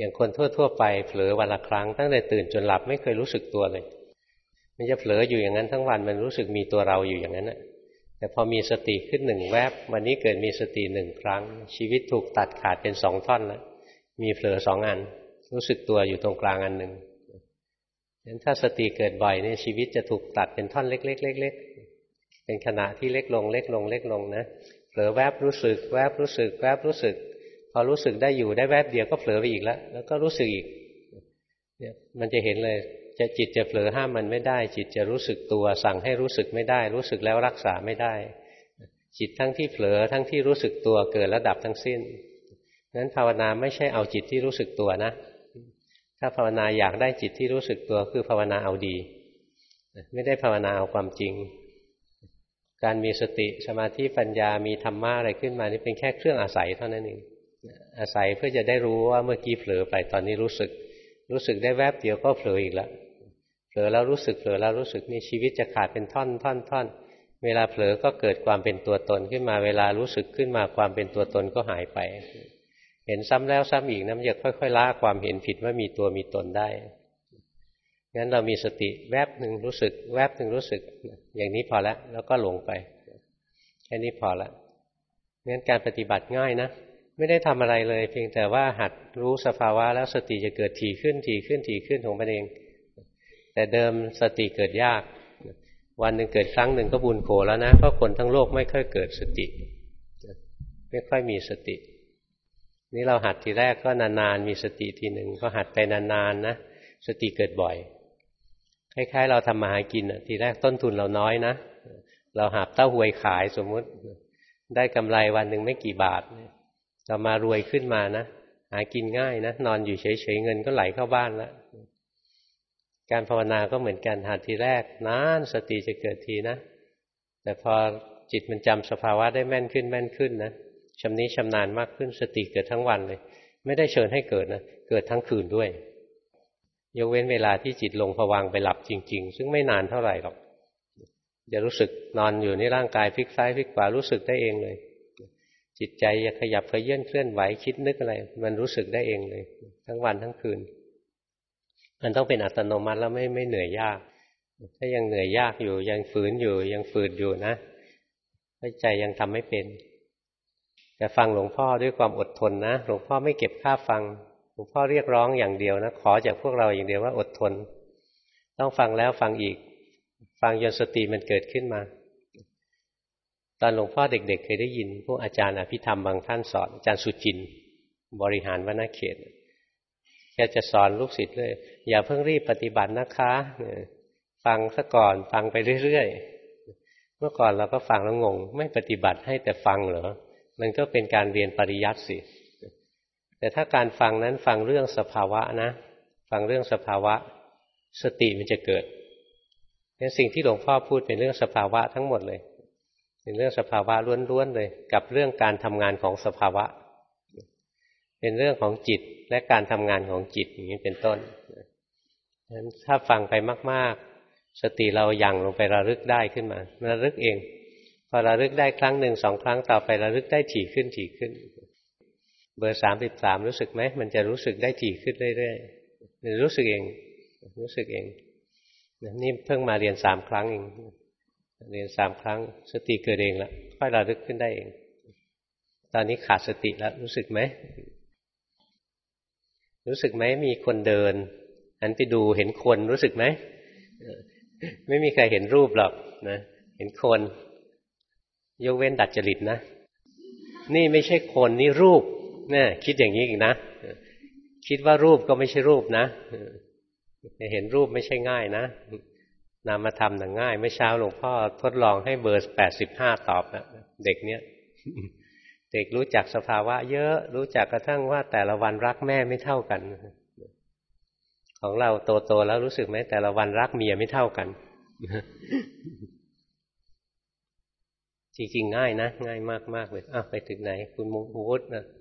[SPEAKER 1] อย่างคนทั่วๆไปเผลอวันละครั้งตั้งแต่ตื่นจนหลับไม่เคยรู้สึกตัวเลยมันจะเผลออยู่อย่างนั้นทั้งวันมันรู้สึกมีตัวเราอยู่อย่างนั้นน่ะแต่พอมีสติขึ้นหนึ่งแวบวันนี้เกิดมีสติหนึ่งครั้งชีวิตถูกตัดขาดเป็นสองท่อนแล้วมีเผลอสองอันรู้สึกตัวอยู่ตรงกลางอันหนึ่งงั้นถ้าสติเกิดบ่อยเนี่ยชีวิตจะถูกตัดเป็นท่อนเล็กๆเล็กๆเป็นขณะที่เล็กลงเล็กลงเล็กลงนะเผลอแวบรู้สึกแวบรู้สึกแวบรู้สึกพอรู้สึกได้อยู่ได้แวบเดียวก็เผลอไปอีกแล้วแล้วก็รู้สึกอีกเนี่ยมันจะเห็นเลยจะจิตจะเผลอห้ามมันไม่ได้จิตจะรู้สึกตัวสั่งให้รู้สึกไม่ได้รู้สึกแล้วรักษาไม่ได้จิตทั้งที่เผลอทั้งที่รู้สึกตัวเกิดและดับทั้งสิ้นงั้นภาวนาไม่ใช่เอาจิตที่รู้สึกตัวนะถ้าภาวนาอยากได้จิตที่รู้สึกตัวคือภาวนาเอาดีไม่ได้ภาวนาเอาความจริงการมีสติสมาธิปัญญามีธรรมะอะไรขึ้นมานี่เป็นแค่เครื่องอาศัยเท่านั้นเองอาศัยเพื่อจะได้รู้ว่าเมื่อกี้เผลอไปตอนนี้รู้สึกรู้สึกได้แวบเดียวก็เผลออีกแล้วเผลอแล้วรู้สึกเผลอแล้วรู้สึกนี่ชีวิตจะขาดเป็นท่อนท่อนท่อนเวลาเผลอก็เกิดความเป็นตัวตนขึ้นมาเวลารู้สึกขึ้นมาความเป็นตัวตนก็หายไปเห็นซ้ำแล้วซ้ำอีกนะมันจะค่อยๆละความเห็นผิดว่ามีตัวมีตนได้งั้นเรามีสติแวบหนึ่งรู้สึกแวบหนึ่งรู้สึกอย่างนี้พอแล้วแล้วก็หลงไปแค่นี้พอละงั้นการปฏิบัติง่ายนะไม่ได้ทำอะไรเลยเพียงแต่ว่าหัดรู้สภาวะแล้วสติจะเกิดถี่ขึ้นถี่ขึ้นถี่ขึ้นของมันเองแต่เดิมสติเกิดยากวันหนึ่งเกิดครั้งหนึ่งก็บุญโขแล้วนะเพราะคนทั้งโลกไม่ค่อยเกิดสติไม่ค่อยมีสตินี่เราหัดทีแรกก็นานๆมีสติทีหนึ่งก็หัดไปนานๆนะสติเกิดบ่อยคล้ายๆเราทำมาหากินทีแรกต้นทุนเราน้อยนะเราหาเต้าหวยขายสมมุติได้กำไรวันหนึ่งไม่กี่บาทเรามารวยขึ้นมานะหากินง่ายนะนอนอยู่เฉยๆเงินก็ไหลเข้าบ้านแล้วการภาวนาก็เหมือนกันหัดทีแรกนานสติจะเกิดทีนะแต่พอจิตมันจำสภาวะได้แม่นขึ้นแม่นขึ้นนะชำนิชำนาญมากขึ้นสติเกิดทั้งวันเลยไม่ได้เชิญให้เกิดนะเกิดทั้งคืนด้วยยกเว้นเวลาที่จิตลงภวังค์ไปหลับจริงๆซึ่งไม่นานเท่าไหร่หรอกจะรู้สึกนอนอยู่ในร่างกายพลิกซ้ายพลิกขวารู้สึกได้เองเลยจิตใจจะขยับเขยื้อนเคลื่อนไหวคิดนึกอะไรมันรู้สึกได้เองเลยทั้งวันทั้งคืนมันต้องเป็นอัตโนมัติแล้วไม่ไม่เหนื่อยยากถ้ายังเหนื่อยยากอยู่ยังฝืนอยู่ยังฝืนอยู่นะใจยังทำไม่เป็นแต่ฟังหลวงพ่อด้วยความอดทนนะหลวงพ่อไม่เก็บค่าฟังหลวงพ่อเรียกร้องอย่างเดียวนะขอจากพวกเราอย่างเดียวว่าอดทนต้องฟังแล้วฟังอีกฟังจนสติมันเกิดขึ้นมาตอนหลวงพ่อเด็กๆเคยได้ยินพวกอาจารย์อภิธรรมบางท่านสอนอาจารย์สุจินต์บริหารวรรณเขตแกจะสอนลูกศิษย์เลยอย่าเพิ่งรีบปฏิบัตินะคะฟังซะก่อนฟังไปเรื่อยๆเมื่อก่อนเราก็ฟังแล้วงงไม่ปฏิบัติให้แต่ฟังเหรอมันก็เป็นการเรียนปริยัติสิแต่ถ้าการฟังนั้นฟังเรื่องสภาวะนะฟังเรื่องสภาวะสติมันจะเกิดเนี่ยสิ่งที่หลวงพ่อพูดเป็นเรื่องสภาวะทั้งหมดเลยเป็นเรื่องสภาวะล้วนๆเลยกับเรื่องการทำงานของสภาวะเป็นเรื่องของจิตและการทำงานของจิตอย่างนี้เป็นต้นงั้นถ้าฟังไปมากๆสติเรายั่งลงไประลึกได้ขึ้นมาระลึกเองพอระลึกได้ครั้งหนึ่งสองครั้งต่อไประลึกได้ถี่ขึ้นถี่ขึ้นเบอร์สามสิบสามรู้สึกไหมมันจะรู้สึกได้ถี่ขึ้นเรื่อยๆรู้สึกเองรู้สึกเองนี่เพิ่งมาเรียนสามครั้งเองเรียนสามครั้งสติเกิดเองแล้วค่อยระลึกขึ้นได้เองตอนนี้ขาดสติแล้วรู้สึกไหมรู้สึกไหมมีคนเดินหันไปดูเห็นคนรู้สึกไหมไม่มีใครเห็นรูปหรอกนะเห็นคนยกเว้นดัดจริตนะนี่ไม่ใช่คนนี่รูปเนี่ยคิดอย่างนี้อีกนะคิดว่ารูปก็ไม่ใช่รูปนะเห็นรูปไม่ใช่ง่ายนะนามธรรมน่ะง่ายเมื่อเช้าหลวงพ่อทดลองให้เบอร์แปดสิบห้าตอบนะเด็กเนี้ยเด็กรู้จักสภาวะเยอะรู้จักกระทั่งว่าแต่ละวันรักแม่ไม่เท่ากันของเราโตๆแล้วรู้สึกไหมแต่ละวันรักเมียไม่เท่ากันจริงๆง่ายนะง่ายมากๆเลยอ้าวไปถึงไหนคุณมุวุฒินะ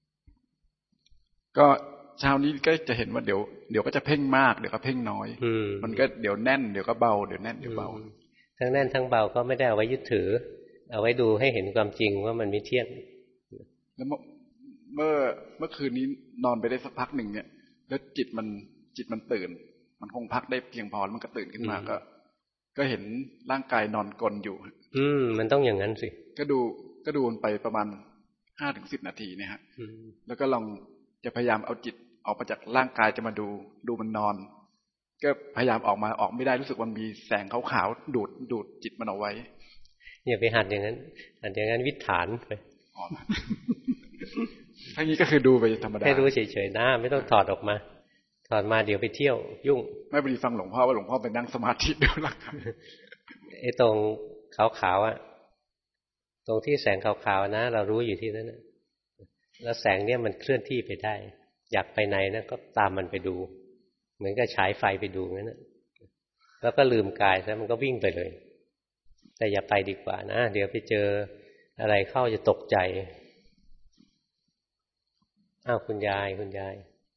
[SPEAKER 11] ก็เช้านี้ก็จะเห็นว่าเดี๋ยวเดี๋ยวก็จะเพ่งมากเดี๋ยวก็เพ่งน้อยมันก็เดี๋ยวแน่นเดี๋ยวก็เบาเดี๋ยวแน่นเดี๋ยวเบา
[SPEAKER 1] ทั้งแน่นทั้งเบาก็ไม่ได้เอาไว้ยึดถือเอาไว้ดูให้เห็นความจริงว่ามันไม่เที่ยง
[SPEAKER 11] แล้วเมื่อเมื่อคืนนี้นอนไปได้สักพักหนึ่งเนี่ยแล้วจิตมันจิตมันตื่นมันคงพักได้เพียงพอแล้วมันก็ตื่นขึ้นมาก็ก็เห็นร่างกายนอนกลนอยู่
[SPEAKER 1] อืมมันต้องอย่างนั้นสิ
[SPEAKER 11] ก็ดูก็ดูมันไปประมาณห้าถึงสิบนาทีเนี่ยฮะแล้วก็ลองจะพยายามเอาจิตออกมาจากร่างกายจะมาดูดูมันนอนก็พยายามออกมาออกไม่ได้รู้สึกว่ามีแสงขาวๆดูดดูดจิตมันเอาไว้
[SPEAKER 1] อย่าไปหัดอย่างนั้นหัดอย่างนั้นวิถฐานไป
[SPEAKER 11] ทั้งนี้ก็คือดูไปธรรมดา
[SPEAKER 1] ให้รู้เฉยๆนะไม่ต้องถอดออกมาถอดมาเดี๋ยวไปเที่ยวยุ่ง
[SPEAKER 11] ไม่พอดีฟังหลวงพ่อว่าหลวงพ่อไปนั่งสมาธิดูหลัก
[SPEAKER 1] ไอ้ตรงขาวๆอ่ะตรงที่แสงขาวๆนะเรารู้อยู่ที่นั้นนะแล้วแสงเนี่ยมันเคลื่อนที่ไปได้อยากไปไหนนะก็ตามมันไปดูเหมือนกับฉายไฟไปดูงั้นนะแล้วก็ลืมกายซะมันก็วิ่งไปเลยแต่อย่าไปดีกว่านะเดี๋ยวไปเจออะไรเข้าจะตกใจอ้าวคุณยายคุณยาย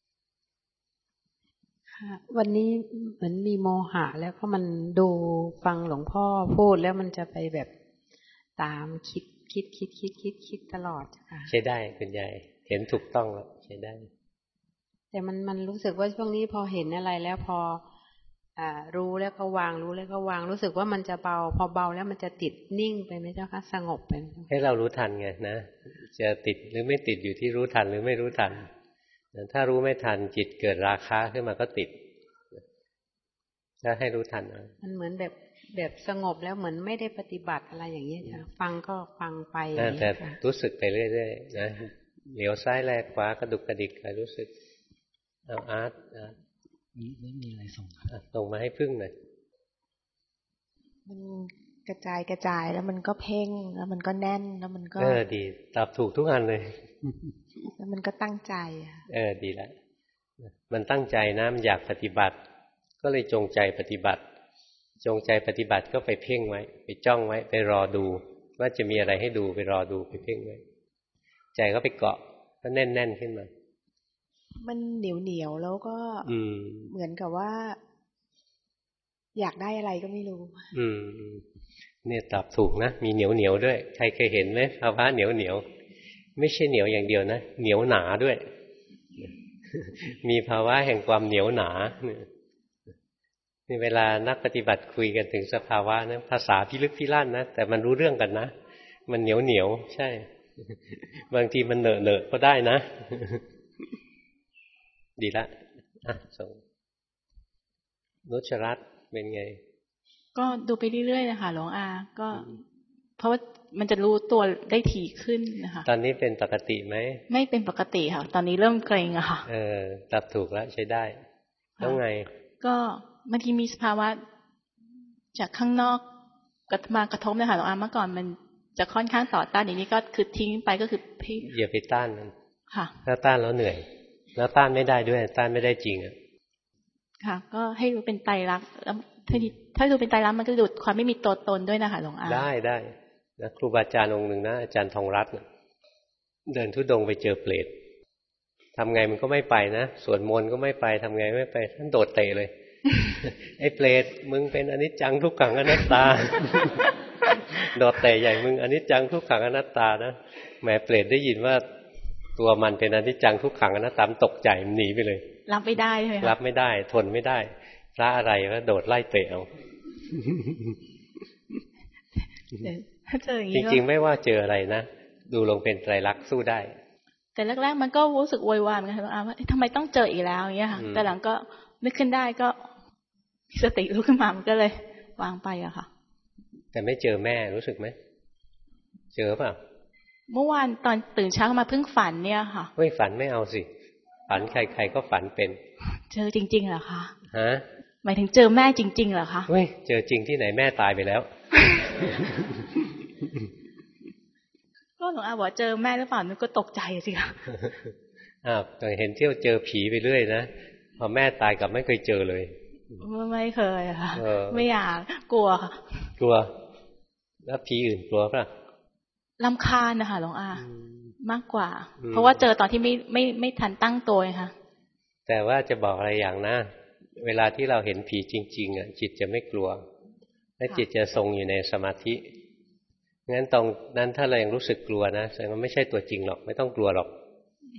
[SPEAKER 12] วันนี้เหมือนมีโมหะแล้วก็มันดูฟังหลวงพ่อพูดแล้วมันจะไปแบบตามคิดคิดคิดคิดคิดคิดตลอดค่ะ
[SPEAKER 1] ใช่ได้คุณยายเห็นถูกต้องแล้วใช่ได้
[SPEAKER 12] แต่มันมันรู้สึกว่าช่วงนี้พอเห็นอะไรแล้วพออ่ารู้แล้วก็วางรู้แล้วก็วางรู้สึกว่ามันจะเบาพอเบาแล้วมันจะติดนิ่งไปไหมเจ้าคะสงบไป
[SPEAKER 1] ให้เรารู้ทันไงนะจะติดหรือไม่ติดอยู่ที่รู้ทันหรือไม่รู้ทันถ้ารู้ไม่ทันจิตเกิดราคะขึ้นมาก็ติดถ้าให้รู้ทัน
[SPEAKER 12] มันเหมือนแบบแบบสงบแล้วเหมือนไม่ได้ปฏิบัติอะไรอย่างนี้จ้ะฟังก็ฟังไป
[SPEAKER 1] แต่รู้สึกไปเรื่อยๆนะเหลียวซ้ายแลขวากระดุกกระดิกไปรู้สึกเอาอาร์ต
[SPEAKER 13] ไม่มีอะไรส่ง
[SPEAKER 1] ส่งมาให้พึ่งหน่อย
[SPEAKER 2] มันกระจายกระจายแล้วมันก็เพ่งแล้วมันก็แน่นแล้วมันก็
[SPEAKER 1] เออดีตอบถูกทุกอันเลย
[SPEAKER 2] แล้วมันก็ตั้งใจ
[SPEAKER 1] เออดีแล้วมันตั้งใจนะมันอยากปฏิบัติก็เลยจงใจปฏิบัติจงใจปฏิบัติก็ไปเพ่งไว้ไปจ้องไว้ไปรอดูว่าจะมีอะไรให้ดูไปรอดูไปเพ่งไว้ใจก็ไปเกาะก็แน่นๆขึ้นมา
[SPEAKER 2] มันเหนียวเหนียวแล้วก็เหมือนกับว่าอยากได้อะไรก็ไม่รู้
[SPEAKER 1] อืมเนี่ยตอบถูกนะมีเหนียวเหนียวด้วยใครเคยเห็นไหมภาวะเหนียวเหนียวไม่ใช่เหนียวอย่างเดียวนะเหนียวหนาด้วยมีภาวะแห่งความเหนียวหนานี่เวลานักปฏิบัติคุยกันถึงสภาวะนะภาษาพิลึกพิลั่นนะแต่มันรู้เรื่องกันนะมันเหนียวเหนียวใช่บางทีมันเหนอะเหนอะก็ได้นะดีละอ่ะส่งนุชรัตน์เป็นไง
[SPEAKER 14] ก็ดูไปเรื่อยๆนะคะหลวงอาก็เพราะว่ามันจะรู้ตัวได้ถี่ขึ้นนะคะ
[SPEAKER 1] ตอนนี้เป็นปกติไหม
[SPEAKER 14] ไม่เป็นปกติค่ะตอนนี้เริ่มเกรงอะค่ะ
[SPEAKER 1] เออตับถูกแล้วใช้ได้แล้วไง
[SPEAKER 14] ก็บางทีมีสภาวะจากข้างนอกกระมากระทบนะคะหลวงอาเมื่อก่อนมันจะค่อนข้างต่อต้านอย่างนี้ก็คือทิ้งไปก็คือพี่
[SPEAKER 1] อย่าไปต้านมัน
[SPEAKER 14] ค่ะ
[SPEAKER 1] ถ้าต้านแล้วเหนื่อยแล้วต้านไม่ได้ด้วยต้านไม่ได้จริงอ่ะ
[SPEAKER 14] ค่ะก็ให้รู้เป็นไตรลักษณ์แล้วถ้าถ้าดูเป็นไตรลักษณ์มันก็ดูความไม่มีตัวตนด้วยนะคะหลวงอา
[SPEAKER 1] ได้ได้นะครูบาอาจารย์องค์หนึ่งนะอาจารย์ทองรัตน์เดินธุดงค์ไปเจอเปรตทำไงมันก็ไม่ไปนะสวดมนต์ก็ไม่ไปทำไงไม่ไปท่านโดดเตะเลยไอ้เปรตมึงเป็นอนิจจังทุกขังอนัตตาโดดเตะใหญ่มึงอนิจจังทุกขังอนัตตานะแหมเปรตได้ยินว่าตัวมันเป็นอนิจจังทุกขังอนัตตาตกใจมันหนีไปเลย
[SPEAKER 14] รับไม่ได้ใช่ไหม
[SPEAKER 1] รับไม่ได้ทนไม่ได้พระอะไรก็โดดไล่เตะเอาจริงๆไม่ว่าเจออะไรนะดูลงเป็นไตรลักษณ์สู้ได้
[SPEAKER 14] แต่แรกๆมันก็รู้สึกโวยวายเหมือนกันว่าทำไมต้องเจออีกแล้วอย่างเงี้ยค่ะแต่หลังก็นึกขึ้นได้ก็สติรู้ขึ้นมามันก็เลยวางไปอะค่ะ
[SPEAKER 1] แต่ไม่เจอแม่รู้สึกไหมเจอเปล่า
[SPEAKER 14] เมื่อวานตอนตื่นเช้ามาเพิ่งฝันเนี่ยค่ะ
[SPEAKER 1] เฮ้ยฝันไม่เอาสิฝันใครๆก็ฝันเป็น
[SPEAKER 14] เจอจริงๆเหรอคะ
[SPEAKER 1] ฮะ
[SPEAKER 14] หมายถึงเจอแม่จริงๆเหรอคะ
[SPEAKER 1] เฮ้ยเจอจริงที่ไหนแม่ตายไปแล้ว
[SPEAKER 14] ก็หลวงอาบอกเจอแม่หรือเปล่านึกก็ตกใจสิคะ
[SPEAKER 1] อ้าวแต่เห็นเที่ยวเจอผีไปเรื่อยนะพอแม่ตายกับไม่เคยเจอเลย
[SPEAKER 14] ไม่เคยค่ะไม่อยากกลัวค่ะ
[SPEAKER 1] กลัวแล้วผีอื่นกลัวป่ะ
[SPEAKER 14] รำคาญนะคะหลวงอามากกว่าเพราะว่าเจอตอนที่ไม่ไม่ไม่ทันตั้งตัวค่ะ
[SPEAKER 1] แต่ว่าจะบอกอะไรอย่างนะเวลาที่เราเห็นผีจริงๆอ่ะจิตจะไม่กลัวและจิตจะทรงอยู่ในสมาธิงั้นตรงนั้นถ้าเรายังรู้สึกกลัวนะแสดงว่าไม่ใช่ตัวจริงหรอกไม่ต้องกลัวหรอก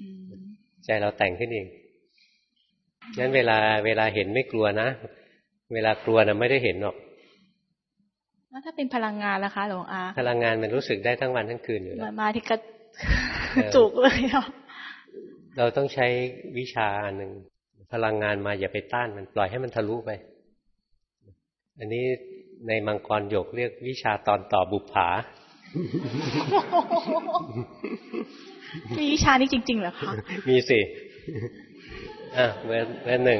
[SPEAKER 1] ใจเราแต่งขึ้นเองงั้นเวลาเวลาเห็นไม่กลัวนะเวลากลัวนะไม่ได้เห็นหรอก
[SPEAKER 14] แล้วถ้าเป็นพลังงานล่ะคะหลวงอา
[SPEAKER 1] พลังงานมันรู้สึกได้ทั้งวันทั้งคืนอยู่แล้ว
[SPEAKER 14] มาที่กระจุกเลยอ่ะ
[SPEAKER 1] เราต้องใช้วิชาอันหนึ่งพลังงานมาอย่าไปต้านมันปล่อยให้มันทะลุไปอันนี้ในมังกรหยกเรียกวิชาตอนต่อบุปผา
[SPEAKER 14] มีวิชานี้จริงๆเหรอคะ
[SPEAKER 1] มีสิอ่ะเบอร์เบอร์หนึ่ง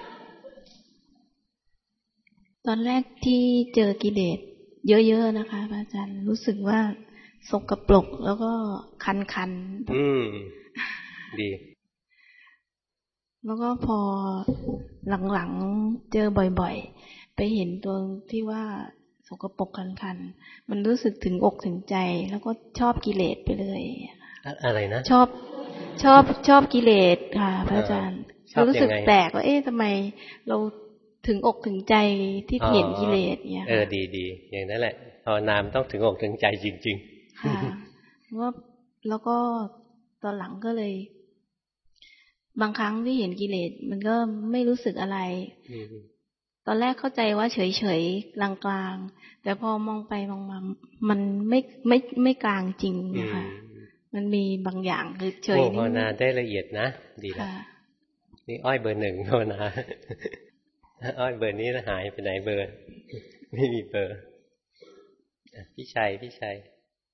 [SPEAKER 14] ตอนแรกที่เจอกิเลสเยอะๆนะคะพระอาจารย์รู้สึกว่าสกปรกแล้วก็คันๆ
[SPEAKER 1] อืมดี
[SPEAKER 14] แล้วก็พอหลังๆเจอบ่อยๆไปเห็นตัวที่ว่าสกปรกคันๆมันรู้สึกถึงอกถึงใจแล้วก็ชอบกิเลสไปเลย
[SPEAKER 1] อะไรนะ
[SPEAKER 14] ชอบชอบชอบกิเลสค่ะพระอาจารย์รู้สึกแปลกว่าเอ๊ะทำไมเราถึงอกถึงใจที่เห็นกิเลสเนี่ย
[SPEAKER 1] เออดีๆอย่างนั้นแหละภาวนามต้องถึงอกถึงใจจริง
[SPEAKER 14] ๆค่ะว่าแล้วก็ตอนหลังก็เลยบางครั้งที่เห็นกิเลสมันก็ไม่รู้สึกอะไรตอนแรกเข้าใจว่าเฉยๆกลางๆแต่พอมองไปมองมามันไม่ไม่ไม่กลางจริงนะคะมันมีบางอย่างคือเฉย
[SPEAKER 1] นี่ภาวนาได้ละเอียดนะดีแล้วนี่อ้อยเบอร์หนึ่งภาวนาอ้อยเบอร์นี้หายไปไหนเบอร์ไม่มีเบอร์พี่ชัยพี่ชัย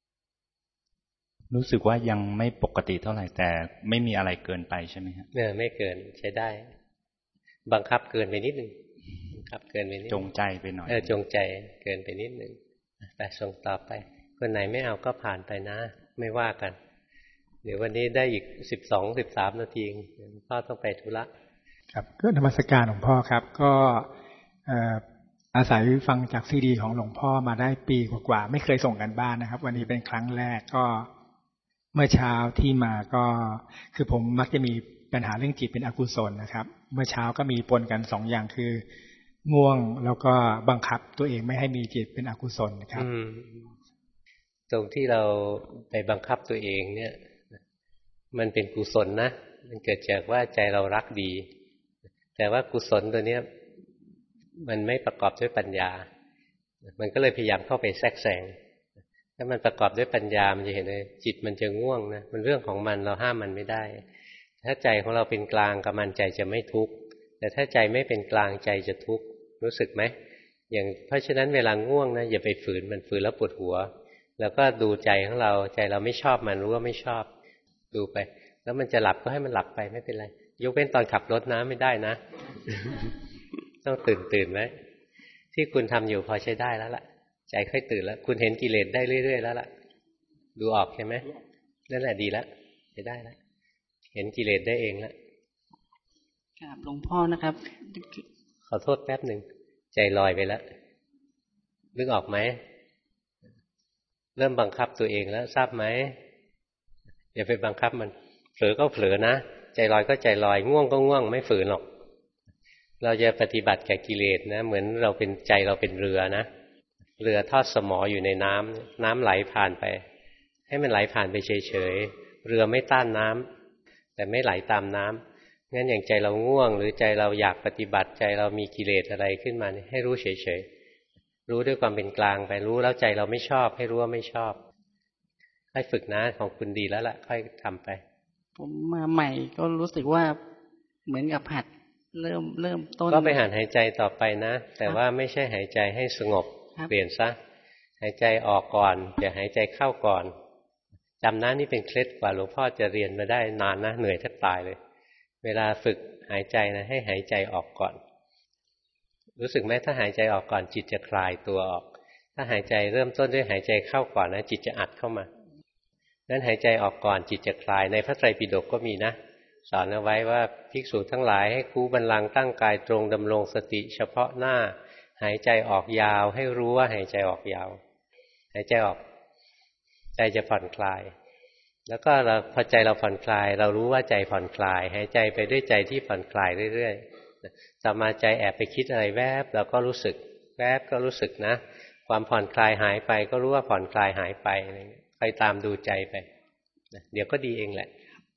[SPEAKER 15] รู้สึกว่ายังไม่ปกติเท่าไหร่แต่ไม่มีอะไรเกินไปใช่ไหมครับ
[SPEAKER 1] เออไม่เกินใช้ได้บังคับเกินไปนิดนึงบังคับเกินไปนิด
[SPEAKER 15] จงใจไปหน่อย
[SPEAKER 1] เออจงใจเกินไปนิดนึงไปส่งต่อไปคนไหนไม่เอาก็ผ่านไปนะไม่ว่ากันเดี๋ยววันนี้ได้อีกสิบสองสิบสามนาทีพ่อต้องไปธุระ
[SPEAKER 16] ครับก็นมัสการหลวงพ่อครับก็อาศัยฟังจากซีดีของหลวงพ่อมาได้ปีกว่าๆไม่เคยส่งกันบ้านนะครับวันนี้เป็นครั้งแรกก็เมื่อเช้าที่มาก็คือผมมักจะมีปัญหาเรื่องจิตเป็นอกุศลนะครับเมื่อเช้าก็มีปนกันสองอย่างคือง่วงแล้วก็บังคับตัวเองไม่ให้มีจิตเป็นอกุศลนะครับ
[SPEAKER 1] ตรงที่เราไปบังคับตัวเองเนี่ยมันเป็นกุศลนะมันเกิดจากว่าใจเรารักดีแต่ว่ากุศลตัวเนี้ยมันไม่ประกอบด้วยปัญญามันก็เลยพยายามเข้าไปแทรกแซงถ้ามันประกอบด้วยปัญญามันจะเห็นเลยจิตมันจะง่วงนะมันเรื่องของมันเราห้ามมันไม่ได้ถ้าใจของเราเป็นกลางกับมันใจจะไม่ทุกข์แต่ถ้าใจไม่เป็นกลางใจจะทุกข์รู้สึกไหมอย่างเพราะฉะนั้นเวลาง่วงนะอย่าไปฝืนมันฝืนแล้วปวดหัวแล้วก็ดูใจของเราใจเราไม่ชอบมันรู้ว่าไม่ชอบดูไปแล้วมันจะหลับก็ให้มันหลับไปไม่เป็นไรยกเว้นตอนขับรถนะไม่ได้นะต้องตื่นตื่นไว้ที่คุณทำอยู่พอใช้ได้แล้วล่ะใจค่อยตื่นแล้วคุณเห็นกิเลสได้เรื่อยๆแล้วล่ะดูออกใช่ไหมนั่นแหละดีแล้วใช้ได้แล้วเห็นกิเลสได้เองแล้ว
[SPEAKER 17] ครับหลวงพ่อนะครับ
[SPEAKER 1] ขอโทษแป๊บหนึ่งใจลอยไปแล้วนึกออกไหมเริ่มบังคับตัวเองแล้วทราบไหมอย่าไปบังคับมันเผลอก็เผลอนะใจลอยก็ใจลอยง่วงก็ง่วงไม่ฝืนหรอกเราจะปฏิบัติแก่กิเลสนะเหมือนเราเป็นใจเราเป็นเรือนะเรือทอดสมออยู่ในน้ำน้ำไหลผ่านไปให้มันไหลผ่านไปเฉยๆเรือไม่ต้านน้ำแต่ไม่ไหลตามน้ำงั้นอย่างใจเราง่วงหรือใจเราอยากปฏิบัติใจเรามีกิเลสอะไรขึ้นมาให้รู้เฉยๆรู้ด้วยความเป็นกลางไปรู้แล้วใจเราไม่ชอบให้รู้ว่าไม่ชอบค่อยฝึกนะของคุณดีแล้วล่ะค่อยทำไป
[SPEAKER 17] ผมมาใหม่ก็รู้สึกว่าเหมือนกับหัดเริ่มเริ่มต้น
[SPEAKER 1] ก็ไปหัดหายใจต่อไปนะแต่ว่าไม่ใช่หายใจให้สงบเปลี่ยนซะหายใจออกก่อนอย่าหายใจเข้าก่อนจำนะนี่เป็นเคล็ดกว่าหลวงพ่อจะเรียนมาได้นานนะเหนื่อยแทบตายเลยเวลาฝึกหายใจนะให้หายใจออกก่อนรู้สึกไหมถ้าหายใจออกก่อนจิตจะคลายตัวออกถ้าหายใจเริ่มต้นด้วยหายใจเข้าก่อนนะจิตจะอัดเข้ามานั้นหายใจออกก่อนจิตจะคลายในพระไตรปิฎกก็มีนะสอนเอาไว้ว่าภิกษุทั้งหลายให้คูบัลลังก์ตั้งกายตรงดำรงสติเฉพาะหน้าหายใจออกยาวให้รู้ว่าหายใจออกยาวหายใจออกใจจะผ่อนคลายแล้วก็เราพอใจเราผ่อนคลายเรารู้ว่าใจผ่อนคลายหายใจไปด้วยใจที่ผ่อนคลายเรื่อยๆต่อมาใจแอบไปคิดอะไรแวบเราก็รู้สึกแวบก็รู้สึกนะความผ่อนคลายหายไปก็รู้ว่าผ่อนคลายหายไปอะไรเงี้ยไปตามดูใจไปเดี๋ยวก็ดีเองแหละ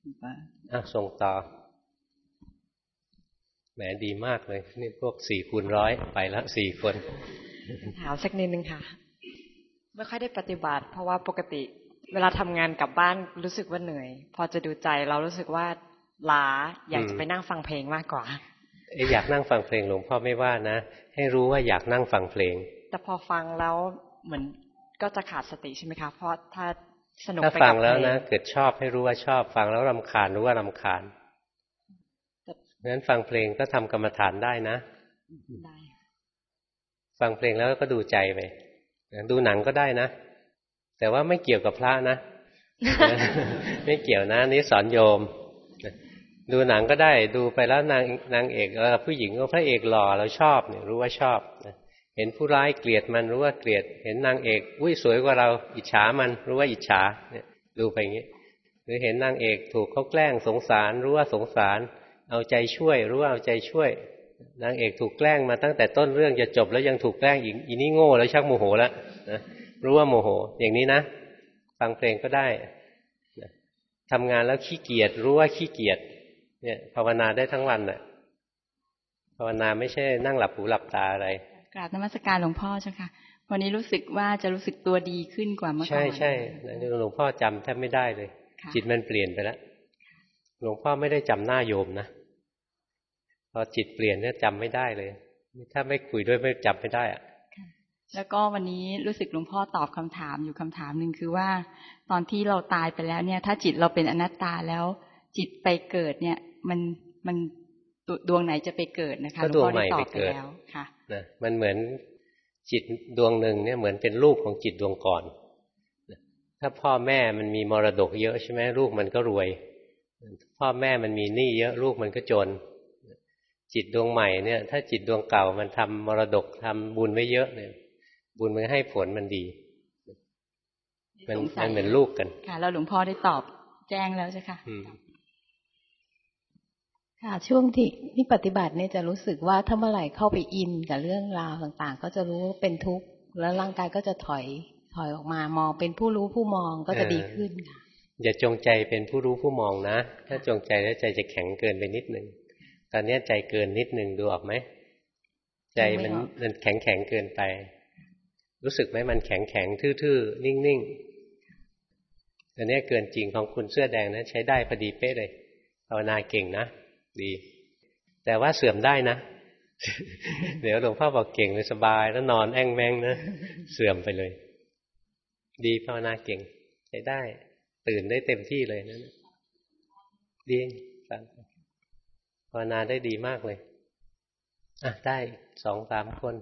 [SPEAKER 1] อ่ะส่งต่อแหมดีมากเลยนี่พวกสี่คูณร้อยไปแล้วสี่คน
[SPEAKER 18] ถามสักนิดนึงค่ะไม่ค่อยได้ปฏิบัติเพราะว่าปกติเวลาทำงานกลับบ้านรู้สึกว่าเหนื่อยพอจะดูใจเรารู้สึกว่าล้าอยากจะไปนั่งฟังเพลงมากกว่า
[SPEAKER 1] ไอ้อยากนั่งฟังเพลงหลวงพ่อไม่ว่านะให้รู้ว่าอยากนั่งฟังเพลงแต่พอฟังแล้วเหมือนก็จะขาดสติใช่ไหมคะเพราะถ้าสนุกไปกับเพลงถ้าฟังแล้วนะเกิดชอบให้รู้ว่าชอบฟังแล้วรำคาญรู้ว่ารำคาญงั้นฟังเพลงก็ทำกรรมฐานได้นะได้ฟังเพลงแล้วก็ดูใจไปดูหนังก็ได้นะแต่ว่าไม่เกี่ยวกับพระนะไม่เกี่ยวนะนี่สอนโยมดูหนังก็ได้ดูไปแล้วนางนางเอกเออผู้หญิงก็พระเอกหล่อเราชอบเนี่ยรู้ว่าชอบเห็นผู้ร้ายเกลียดมันรู้ว่าเกลียดเห็นนางเอกอุ้ยสวยกว่าเราอิจฉามันรู้ว่าอิจฉาเนี่ยดูไปอย่างนี้หรือเห็นนางเอกถูกเขาแกล้งสงสารรู้ว่าสงสารเอาใจช่วยรู้ว่าเอาใจช่วยนางเอกถูกแกล้งมาตั้งแต่ต้นเรื่องจะจบแล้วยังถูกแกล้งอีกอีนี่โง่แล้วชักโมโหแล้วนะรู้ว่าโมโหอย่างนี้นะฟังเพลงก็ได้ทำงานแล้วขี้เกียจรู้ว่าขี้เกียจเนี่ยภาวนาได้ทั้งวันน่ะภาวนาไม่ใช่นั่งหลับหูหลับตาอะไร
[SPEAKER 19] กราบนมัสการหลวงพ่อเจ้าค่ะวันนี้รู้สึกว่าจะรู้สึกตัวดีขึ้นกว่าเมื่อก่อนใช่
[SPEAKER 1] ใช่หลวงพ่อจำแทบไม่ได้เลยจิตมันเปลี่ยนไปแล้วหลวงพ่อไม่ได้จำหน้าโยมนะพอจิตเปลี่ยนเนี่ยจำไม่ได้เลยถ้าไม่คุยด้วยไม่จำไม่ได้อะ
[SPEAKER 19] แล้วก็วันนี้รู้สึกหลวงพ่อตอบคำถามอยู่คำถามหนึ่งคือว่าตอนที่เราตายไปแล้วเนี่ยถ้าจิตเราเป็นอนัตตาแล้วจิตไปเกิดเนี่ยมันมันดวงไหนจะไปเกิดนะคะหลวงพ่อได้ตอบไปแล้วค่ะนะ
[SPEAKER 1] มันเหมือนจิตดวงหนึ่งเนี่ยเหมือนเป็นลูกของจิตดวงก่อนถ้าพ่อแม่มันมีมรดกเยอะใช่ไหมลูกมันก็รวยพ่อแม่มันมีหนี้เยอะลูกมันก็จนจิตดวงใหม่เนี่ยถ้าจิตดวงเก่ามันทำมรดกทำบุญไว้เยอะเนี่ยบุญมันให้ผลมันดีมันมันเหมือนลูกกัน
[SPEAKER 19] ค่ะแล้วหลวงพ่อได้ตอบแจ้งแล้วใช่ค่ะ
[SPEAKER 2] ค่ะช่วงที่ที่ปฏิบัติเนี่ยจะรู้สึกว่าถ้าเมื่อไหร่เข้าไปอินกับเรื่องราวต่างๆก็จะรู้ว่าเป็นทุกข์แล้วร่างกายก็จะถอยถอยออกมามองเป็นผู้รู้ผู้มองก็จะดีขึ้นค่ะ
[SPEAKER 1] อย่าจงใจเป็นผู้รู้ผู้มองนะถ้าจงใจแล้วใจจะแข็งเกินไปนิดนึงตอนนี้ใจเกินนิดนึงดูออกไหมใจมันมันแข็งแข็งเกินไปรู้สึกไหมมันแข็งแข็งทื่อๆนิ่งๆอันนี้เกินจริงของคุณเสื้อแดงนะใช้ได้พอดีเป๊ะเลยภาวนาเก่งนะดีแต่ว่าเสื่อมได้นะ เดี๋ยวหลวงพ่อบอกเก่งเลยสบายแล้วนอนแอ่งแมงนะเสื่อมไปเลยดีภาวนาเก่งใช้ได้ตื่นได้เต็มที่เลยนะดีฟังภาวนาได้ดีมากเลยอ่ะได้สองสามคน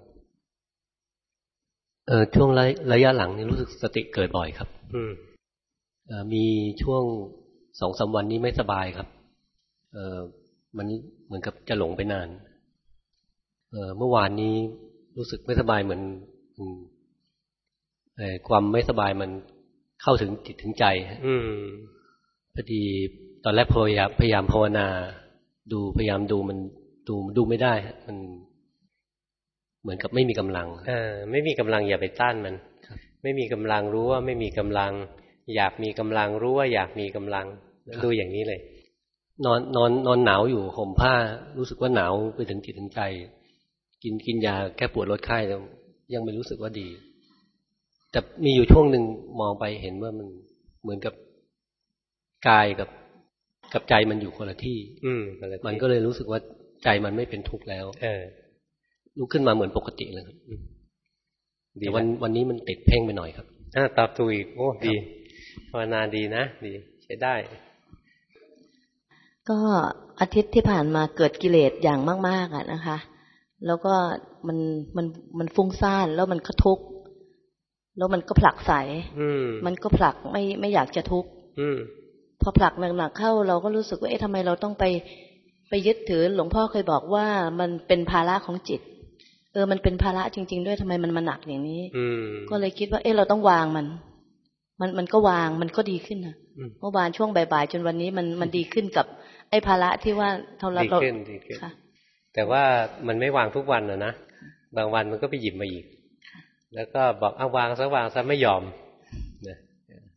[SPEAKER 20] เออช่วงระยะหลังนี่รู้สึกสติเกิดบ่อยครับอืมเอ่อมีช่วงสองสามวันนี้ไม่สบายครับเออมันเหมือนกับจะหลงไปนานเออเมื่อวานนี้รู้สึกไม่สบายเหมือนเออความไม่สบายมันเข้าถึงจิตถึงใจอืมพอดีตอนแรกพยายามพยายามภาวนาดูพยายามดูมันดูดูไม่ได้มันเหมือนกับไม่มีกำลัง
[SPEAKER 1] เออไม่มีกำลังอย่าไปต้านมันไม่มีกำลังรู้ว่าไม่มีกำลังอยากมีกำลังรู้ว่าอยากมีกำลังดูอย่างนี้เลย
[SPEAKER 20] นอนนอนนอนหนาวอยู่ห่มผ้ารู้สึกว่าหนาวไปถึงจิตถึงใจกินกินยาแก้ปวดลดไข้แล้วยังไม่รู้สึกว่าดีแต่มีอยู่ช่วงหนึ่งมองไปเห็นว่ามันเหมือนกับกายกับกับใจมันอยู่คนละที่อืมมันก็เลยรู้สึกว่าใจมันไม่เป็นทุกข์แล้วเออลุกขึ้นมาเหมือนปกติเลยครับแต่วันวันนี้มันติดเพ่งไปหน่อยครับ
[SPEAKER 1] อ่าตอบถูกอีกโอ้ดีภาวนาดีนะดีใช้ได้
[SPEAKER 21] ก็อาทิตย์ที่ผ่านมาเกิดกิเลสอย่างมากๆอ่ะนะคะแล้วก็มันมันมันฟุ้งซ่านแล้วมันก็ทุกข์แล้วมันก็ผลักใสมันก็ผลักไม่ไม่อยากจะทุกข์พอผลักหนักๆเข้าเราก็รู้สึกว่าเอ๊ะทำไมเราต้องไปไปยึดถือหลวงพ่อเคยบอกว่ามันเป็นภาระของจิตเออมันเป็นภาระจริงๆด้วยทำไมมันมาหนักอย่างนี้ก็เลยคิดว่าเอ๊ะเราต้องวางมันมันมันก็วางมันก็ดีขึ้นนะเมื่อวานช่วงบ่ายๆจนวันนี้มันมันดีขึ้นกับไอ้ภาระที่ว่าเราเราดีขึ้น
[SPEAKER 1] ดีขึ้นแต่ว่ามันไม่วางทุกวันนะนะบางวันมันก็ไปหยิบมาอีกแล้วก็บอกเอาวางซะวางซะไม่ยอมนะ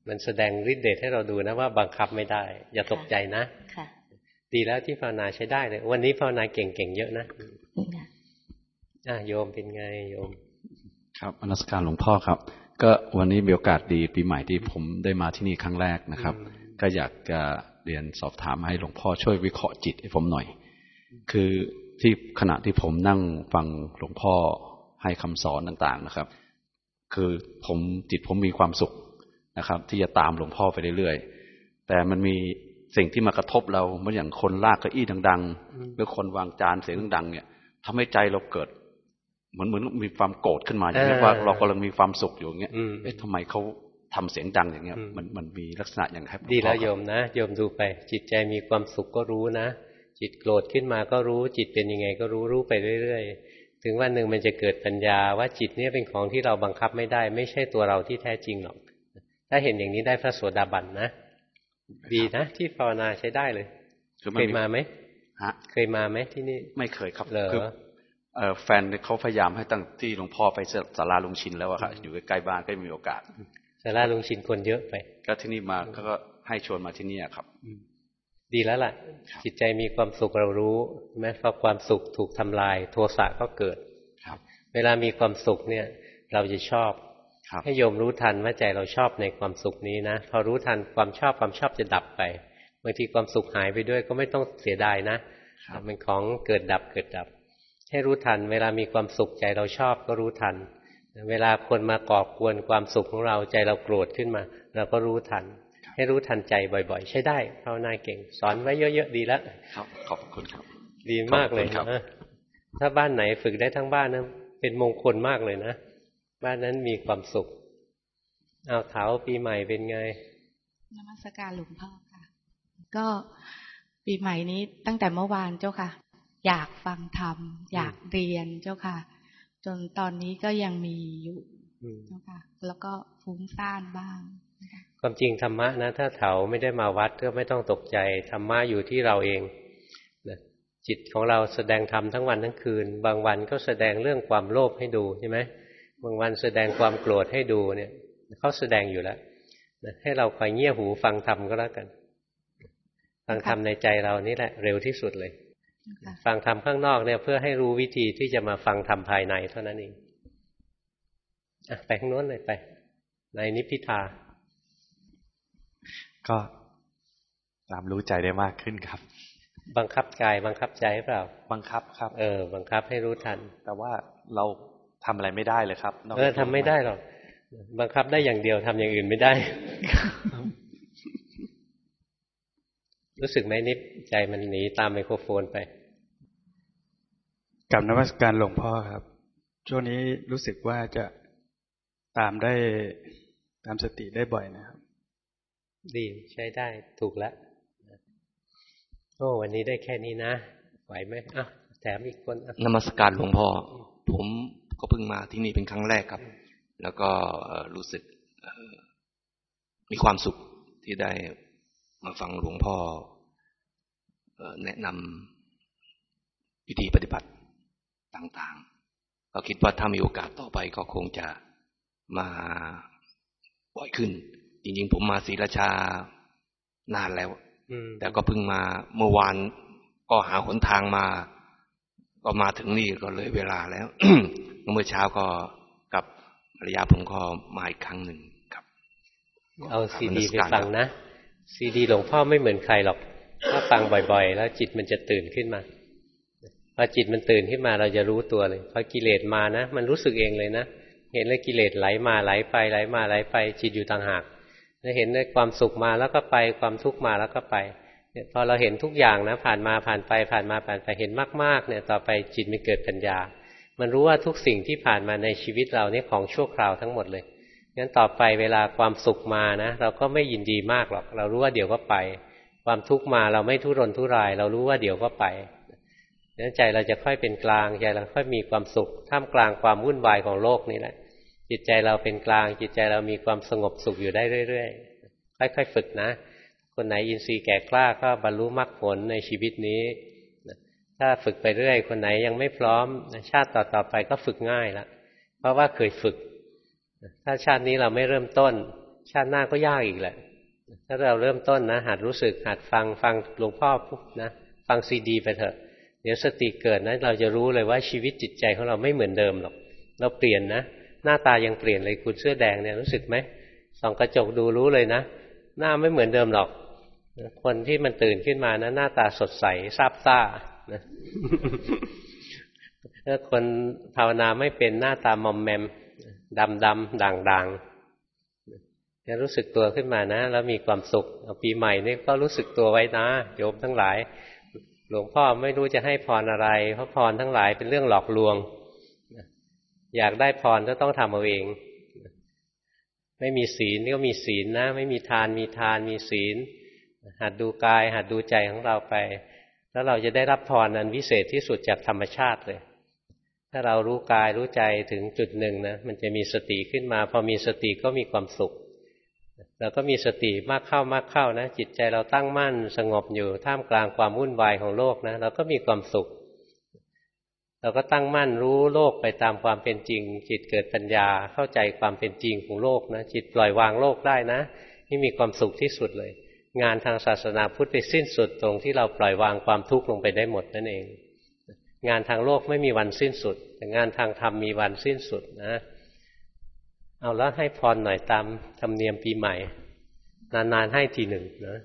[SPEAKER 1] มันแสดงฤทธิ์เดชให้เราดูนะว่าบังคับไม่ได้อย่าตกใจนะค่ะดีแล้วที่ภาวนาใช้ได้เลยวันนี้ภาวนาเก่งๆเยอะนะอ่ะโยมเป็นไงโยม
[SPEAKER 3] ครับนมัสการหลวงพ่อครับก็วันนี้มีโอกาสดีปีใหม่ที่ผมได้มาที่นี่ครั้งแรกนะครับก็อยากจะเรียนสอบถามให้หลวงพ่อช่วยวิเคราะห์จิตให้ผมหน่อยคือที่ขณะที่ผมนั่งฟังหลวงพ่อให้คำสอนต่างๆนะครับคือผมจิตผมมีความสุขนะครับที่จะตามหลวงพ่อไปเรื่อยๆแต่มันมีสิ่งที่มากระทบเราเหมือนอย่างคนลากเก้าอี้ดังๆหรือคนวางจานเสียงดังๆเนี่ยทำให้ใจเราเกิดเหมือนเหมือนมีความโกรธขึ้นมาอย่างนี้ว่าเรากำลังมีความสุขอยู่อย่างเงี้ยเอ๊ะทำไมเขาทำเสียงดังอย่างเงี้ยมันมันมีลักษณะอย่างไรครับ
[SPEAKER 1] ดีแล้วโยมนะโยมดูไปจิตใจมีความสุขก็รู้นะจิตโกรธขึ้นมาก็รู้จิตเป็นยังไงก็รู้รู้ไปเรื่อยๆถึงวันหนึ่งมันจะเกิดปัญญาว่าจิตเนี่ยเป็นของที่เราบังคับไม่ได้ไม่ใช่ตัวเราที่แท้จริงหรอกถ้าเห็นอย่างนี้ได้พระโสดาบันนะดีนะที่ภาวนาใช้ได้เลยเคยมาไหมฮะเคยมาไหมที่นี่
[SPEAKER 3] ไม่เคยครับคือแฟนเขาพยายามให้ตั้งที่หลวงพ่อไปศาลาลุงชินแล้วอะค่ะอยู่ใกล้บ้านก็มีโอกาส
[SPEAKER 1] ศาลาลุงชินคนเยอะไป
[SPEAKER 3] ก็ที่นี่มาเขาก็ให้ชวนมาที่นี่ครับ
[SPEAKER 1] ดีแล้วล่ะจิตใจมีความสุขเรารู้ใช่ไหมพอความสุขถูกทำลายโทสะก็เกิดเวลามีความสุขเนี่ยเราจะชอบให้โยมรู้ทันว่าใจเราชอบในความสุขนี้นะพอรู้ทันความชอบความชอบจะดับไปบางทีความสุขหายไปด้วยก็ไม่ต้องเสียดายนะมันของเกิดดับเกิดดับให้รู้ทันเวลามีความสุขใจเราชอบก็รู้ทันเวลาคนมาก่อกวนความสุขของเราใจเราโกรธขึ้นมาเราก็รู้ทันให้รู้ทันใจบ่อยๆใช้ได้ภาวนาเก่งสอนไว้เยอะๆดีแล้ว
[SPEAKER 3] ครับขอบคุณครับ
[SPEAKER 1] ดีมากเลยนะถ้าบ้านไหนฝึกได้ทั้งบ้านนะเป็นมงคลมากเลยนะบ้านนั้นมีความสุขเอาเถาปีใหม่เป็นไง
[SPEAKER 22] นมัสการหลวงพ่อค่ะก็ปีใหม่นี้ตั้งแต่เมื่อวานเจ้าค่ะอยากฟังธรรมอยากเรียนเจ้าค่ะจนตอนนี้ก็ยังมีอยู่เจ้าค่ะแล้วก็ฟุ้งซ่านบ้าง
[SPEAKER 1] ความจริงธรรมะนะถ้าเถาไม่ได้มาวัดก็ไม่ต้องตกใจธรรมะอยู่ที่เราเองนะจิตของเราแสดงธรรมทั้งวันทั้งคืนบางวันก็แสดงเรื่องความโลภให้ดูใช่ไหมบางวันแสดงความโกรธให้ดูเนี่ยเขาแสดงอยู่แล้วนะให้เราคอยเงี่ยหูฟังธรรมก็แล้วกันฟังธรรมในใจเรานี่แหละเร็วที่สุดเลยฟังธรรมข้างนอกเนี่ยเพื่อให้รู้วิธีที่จะมาฟังธรรมภายในเท่านั้นเองอ่ะไปข้างโน้นเลยไปในนิพพิทา
[SPEAKER 23] ก็ตามรู้ใจได้มากขึ้นครับ
[SPEAKER 1] บังคับกายบังคับใจเปล่า
[SPEAKER 23] บังคับครับ
[SPEAKER 1] เออบังคับให้รู้ทัน
[SPEAKER 23] แต่ว่าเราทำอะไรไม่ได้เลยครับ
[SPEAKER 1] เออทำไม่ได้หรอกบังคับได้อย่างเดียวทำอย่างอื่นไม่ได้ รู้สึกไหมนิพใจมันหนีตามไมโครโฟนไป
[SPEAKER 23] กับนมัสการหลวงพ่อครับช่วงนี้รู้สึกว่าจะตามได้ตามสติได้บ่อยนะครับ
[SPEAKER 1] ดีใช้ได้ถูกแล้วโอ้วันนี้ได้แค่นี้นะไหวไหมอ่ะแถมอีกคน
[SPEAKER 24] นมัสการหลวงพ่อผมก็เพิ่งมาที่นี่เป็นครั้งแรกครับแล้วก็รู้สึกมีความสุขที่ได้มาฟังหลวงพ่อแนะนำวิธีปฏิบัติต่างๆก็คิดว่าถ้ามีโอกาสต่อไปก็คงจะมาบ่อยขึ้นจริงๆผมมาศรีราชานานแล้วแต่ก็เพิ่งมาเมื่อวานก็หาหนทางมาก็มาถึงนี่ก็เลยเวลาแล้ว เมื่อเช้าก็กับภรรยาผมก็มาอีกครั้งหนึ่งครับ
[SPEAKER 1] เอาซีดีไปฟังนะซีดีหลวงพ่อไม่เหมือนใครหรอกถ้าฟังบ่อยๆแล้วจิตมันจะตื่นขึ้นมาพอจิตมันตื่นขึ้นมาเราจะรู้ตัวเลยพอกิเลสมานะมันรู้สึกเองเลยนะเห็นเลยกิเลสไหลมาไหลไปไหลมาไหลไปจิตอยู่ต่างหากแล้วเห็นเลยความสุขมาแล้วก็ไปความทุกข์มาแล้วก็ไปเนี่ยพอเราเห็นทุกอย่างนะผ่านมาผ่านไปผ่านมาผ่านไปเห็นมากๆเนี่ยต่อไปจิตมันเกิดปัญญามันรู้ว่าทุกสิ่งที่ผ่านมาในชีวิตเราเนี่ยของชั่วคราวทั้งหมดเลยงั้นต่อไปเวลาความสุขมานะเราก็ไม่ยินดีมากหรอกเรารู้ว่าเดี๋ยวก็ไปความทุกข์มาเราไม่ทุรนทุรายเรารู้ว่าเดี๋ยวก็ไปงั้นใจเราจะค่อยเป็นกลางใจเราค่อยมีความสุขท่ามกลางความวุ่นวายของโลกนี้แหละจิตใจเราเป็นกลางจิตใจเรามีความสงบสุขอยู่ได้เรื่อยๆค่อยๆฝึกนะคนไหนอินทรีย์แก่กล้าก็บรรลุมรรคผลในชีวิตนี้ถ้าฝึกไปเรื่อยคนไหนยังไม่พร้อมชาติต่อๆไปก็ฝึกง่ายละเพราะว่าเคยฝึกถ้าชาตินี้เราไม่เริ่มต้นชาติหน้าก็ยากอีกแหละถ้าเราเริ่มต้นนะหัดรู้สึกหัดฟังฟังหลวงพ่อนะฟังซีดีไปเถอะเดี๋ยวสติเกิดนะเราจะรู้เลยว่าชีวิตจิตใจของเราไม่เหมือนเดิมหรอกเราเปลี่ยนนะหน้าตายังเปลี่ยนเลยคุณเสื้อแดงเนี่ยรู้สึกไหมส่องกระจกดูรู้เลยนะหน้าไม่เหมือนเดิมหรอกคนที่มันตื่นขึ้นมานะหน้าตาสดใสซาบซ่านะถ้าคนภาวนาไม่เป็นหน้าตามอมแมมดำดำด่างด่างจะรู้สึกตัวขึ้นมานะแล้วมีความสุขเอาปีใหม่นี่ก็รู้สึกตัวไว้นะโยมทั้งหลายหลวงพ่อไม่รู้จะให้พรอะไรเพราะพรทั้งหลายเป็นเรื่องหลอกลวงอยากได้พรก็ต้องทำเอาเองไม่มีศีลก็มีศีลนะไม่มีทานมีทานมีศีลหัดดูกายหัดดูใจของเราไปแล้วเราจะได้รับพรอันวิเศษที่สุดจากธรรมชาติเลยถ้าเรารู้กายรู้ใจถึงจุดหนึ่งนะมันจะมีสติขึ้นมาพอมีสติก็มีความสุขเราก็มีสติมากเข้ามากเข้านะจิตใจเราตั้งมั่นสงบอยู่ท่ามกลางความวุ่นวายของโลกนะเราก็มีความสุขเราก็ตั้งมั่นรู้โลกไปตามความเป็นจริงจิตเกิดปัญญาเข้าใจความเป็นจริงของโลกนะจิตปล่อยวางโลกได้นะนี่มีความสุขที่สุดเลยงานทางศาสนาพุทธไปสิ้นสุดตรงที่เราปล่อยวางความทุกข์ลงไปได้หมดนั่นเองงานทางโลกไม่มีวันสิ้นสุดแต่งานทางธรรมมีวันสิ้นสุดนะเอาแล้วให้พรหน่อยตามธรรมเนียมปีใหม่นานๆให้ทีหนึ่งนะ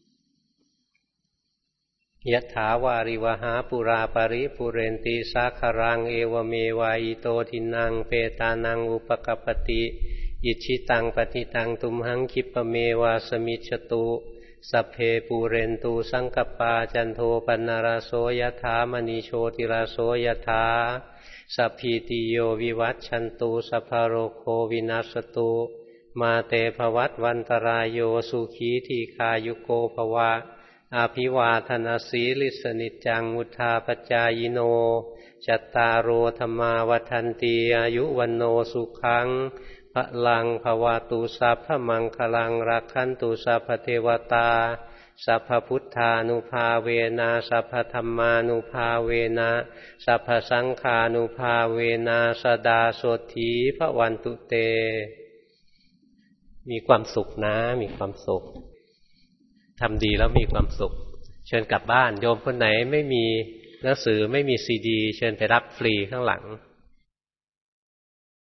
[SPEAKER 1] ยะถาวาริวหาปุราปริปุเรนติสาคารังเอวเมวายโตทินังเปตานังอุปกปติอิชิตังปฏิตังตุมหังคิปเมวาสมิจฉตุสัพเพปูเรนตูสังกปาจันโทปนารโสยถามณีโชติราโสยถาสัพพิติโยวิวัชชันตุสัพพโรโควินัสตุมาเตภวัตวันตรายโยสุขีทีคายุโกภวะอาภิวาทนาสีลิสนิจังมุทาปจายโนจัตตารโอธรรมาวัฏันติอายุวันโนสุขังพลังภวตุสัพพมังคลังรักขันตุสัพพเทวตาสัพพพุทธานุภาเวนะสัพพธัมมานุภาเวนะสัพพสังฆานุภาเวนะสดาโสถีพระวันตุเตมีความสุขนะมีความสุขทำดีแล้วมีความสุขเชิญกลับบ้านโยมคนไหนไม่มีหนังสือไม่มีซีดีเชิญไปรับฟรีข้างหลัง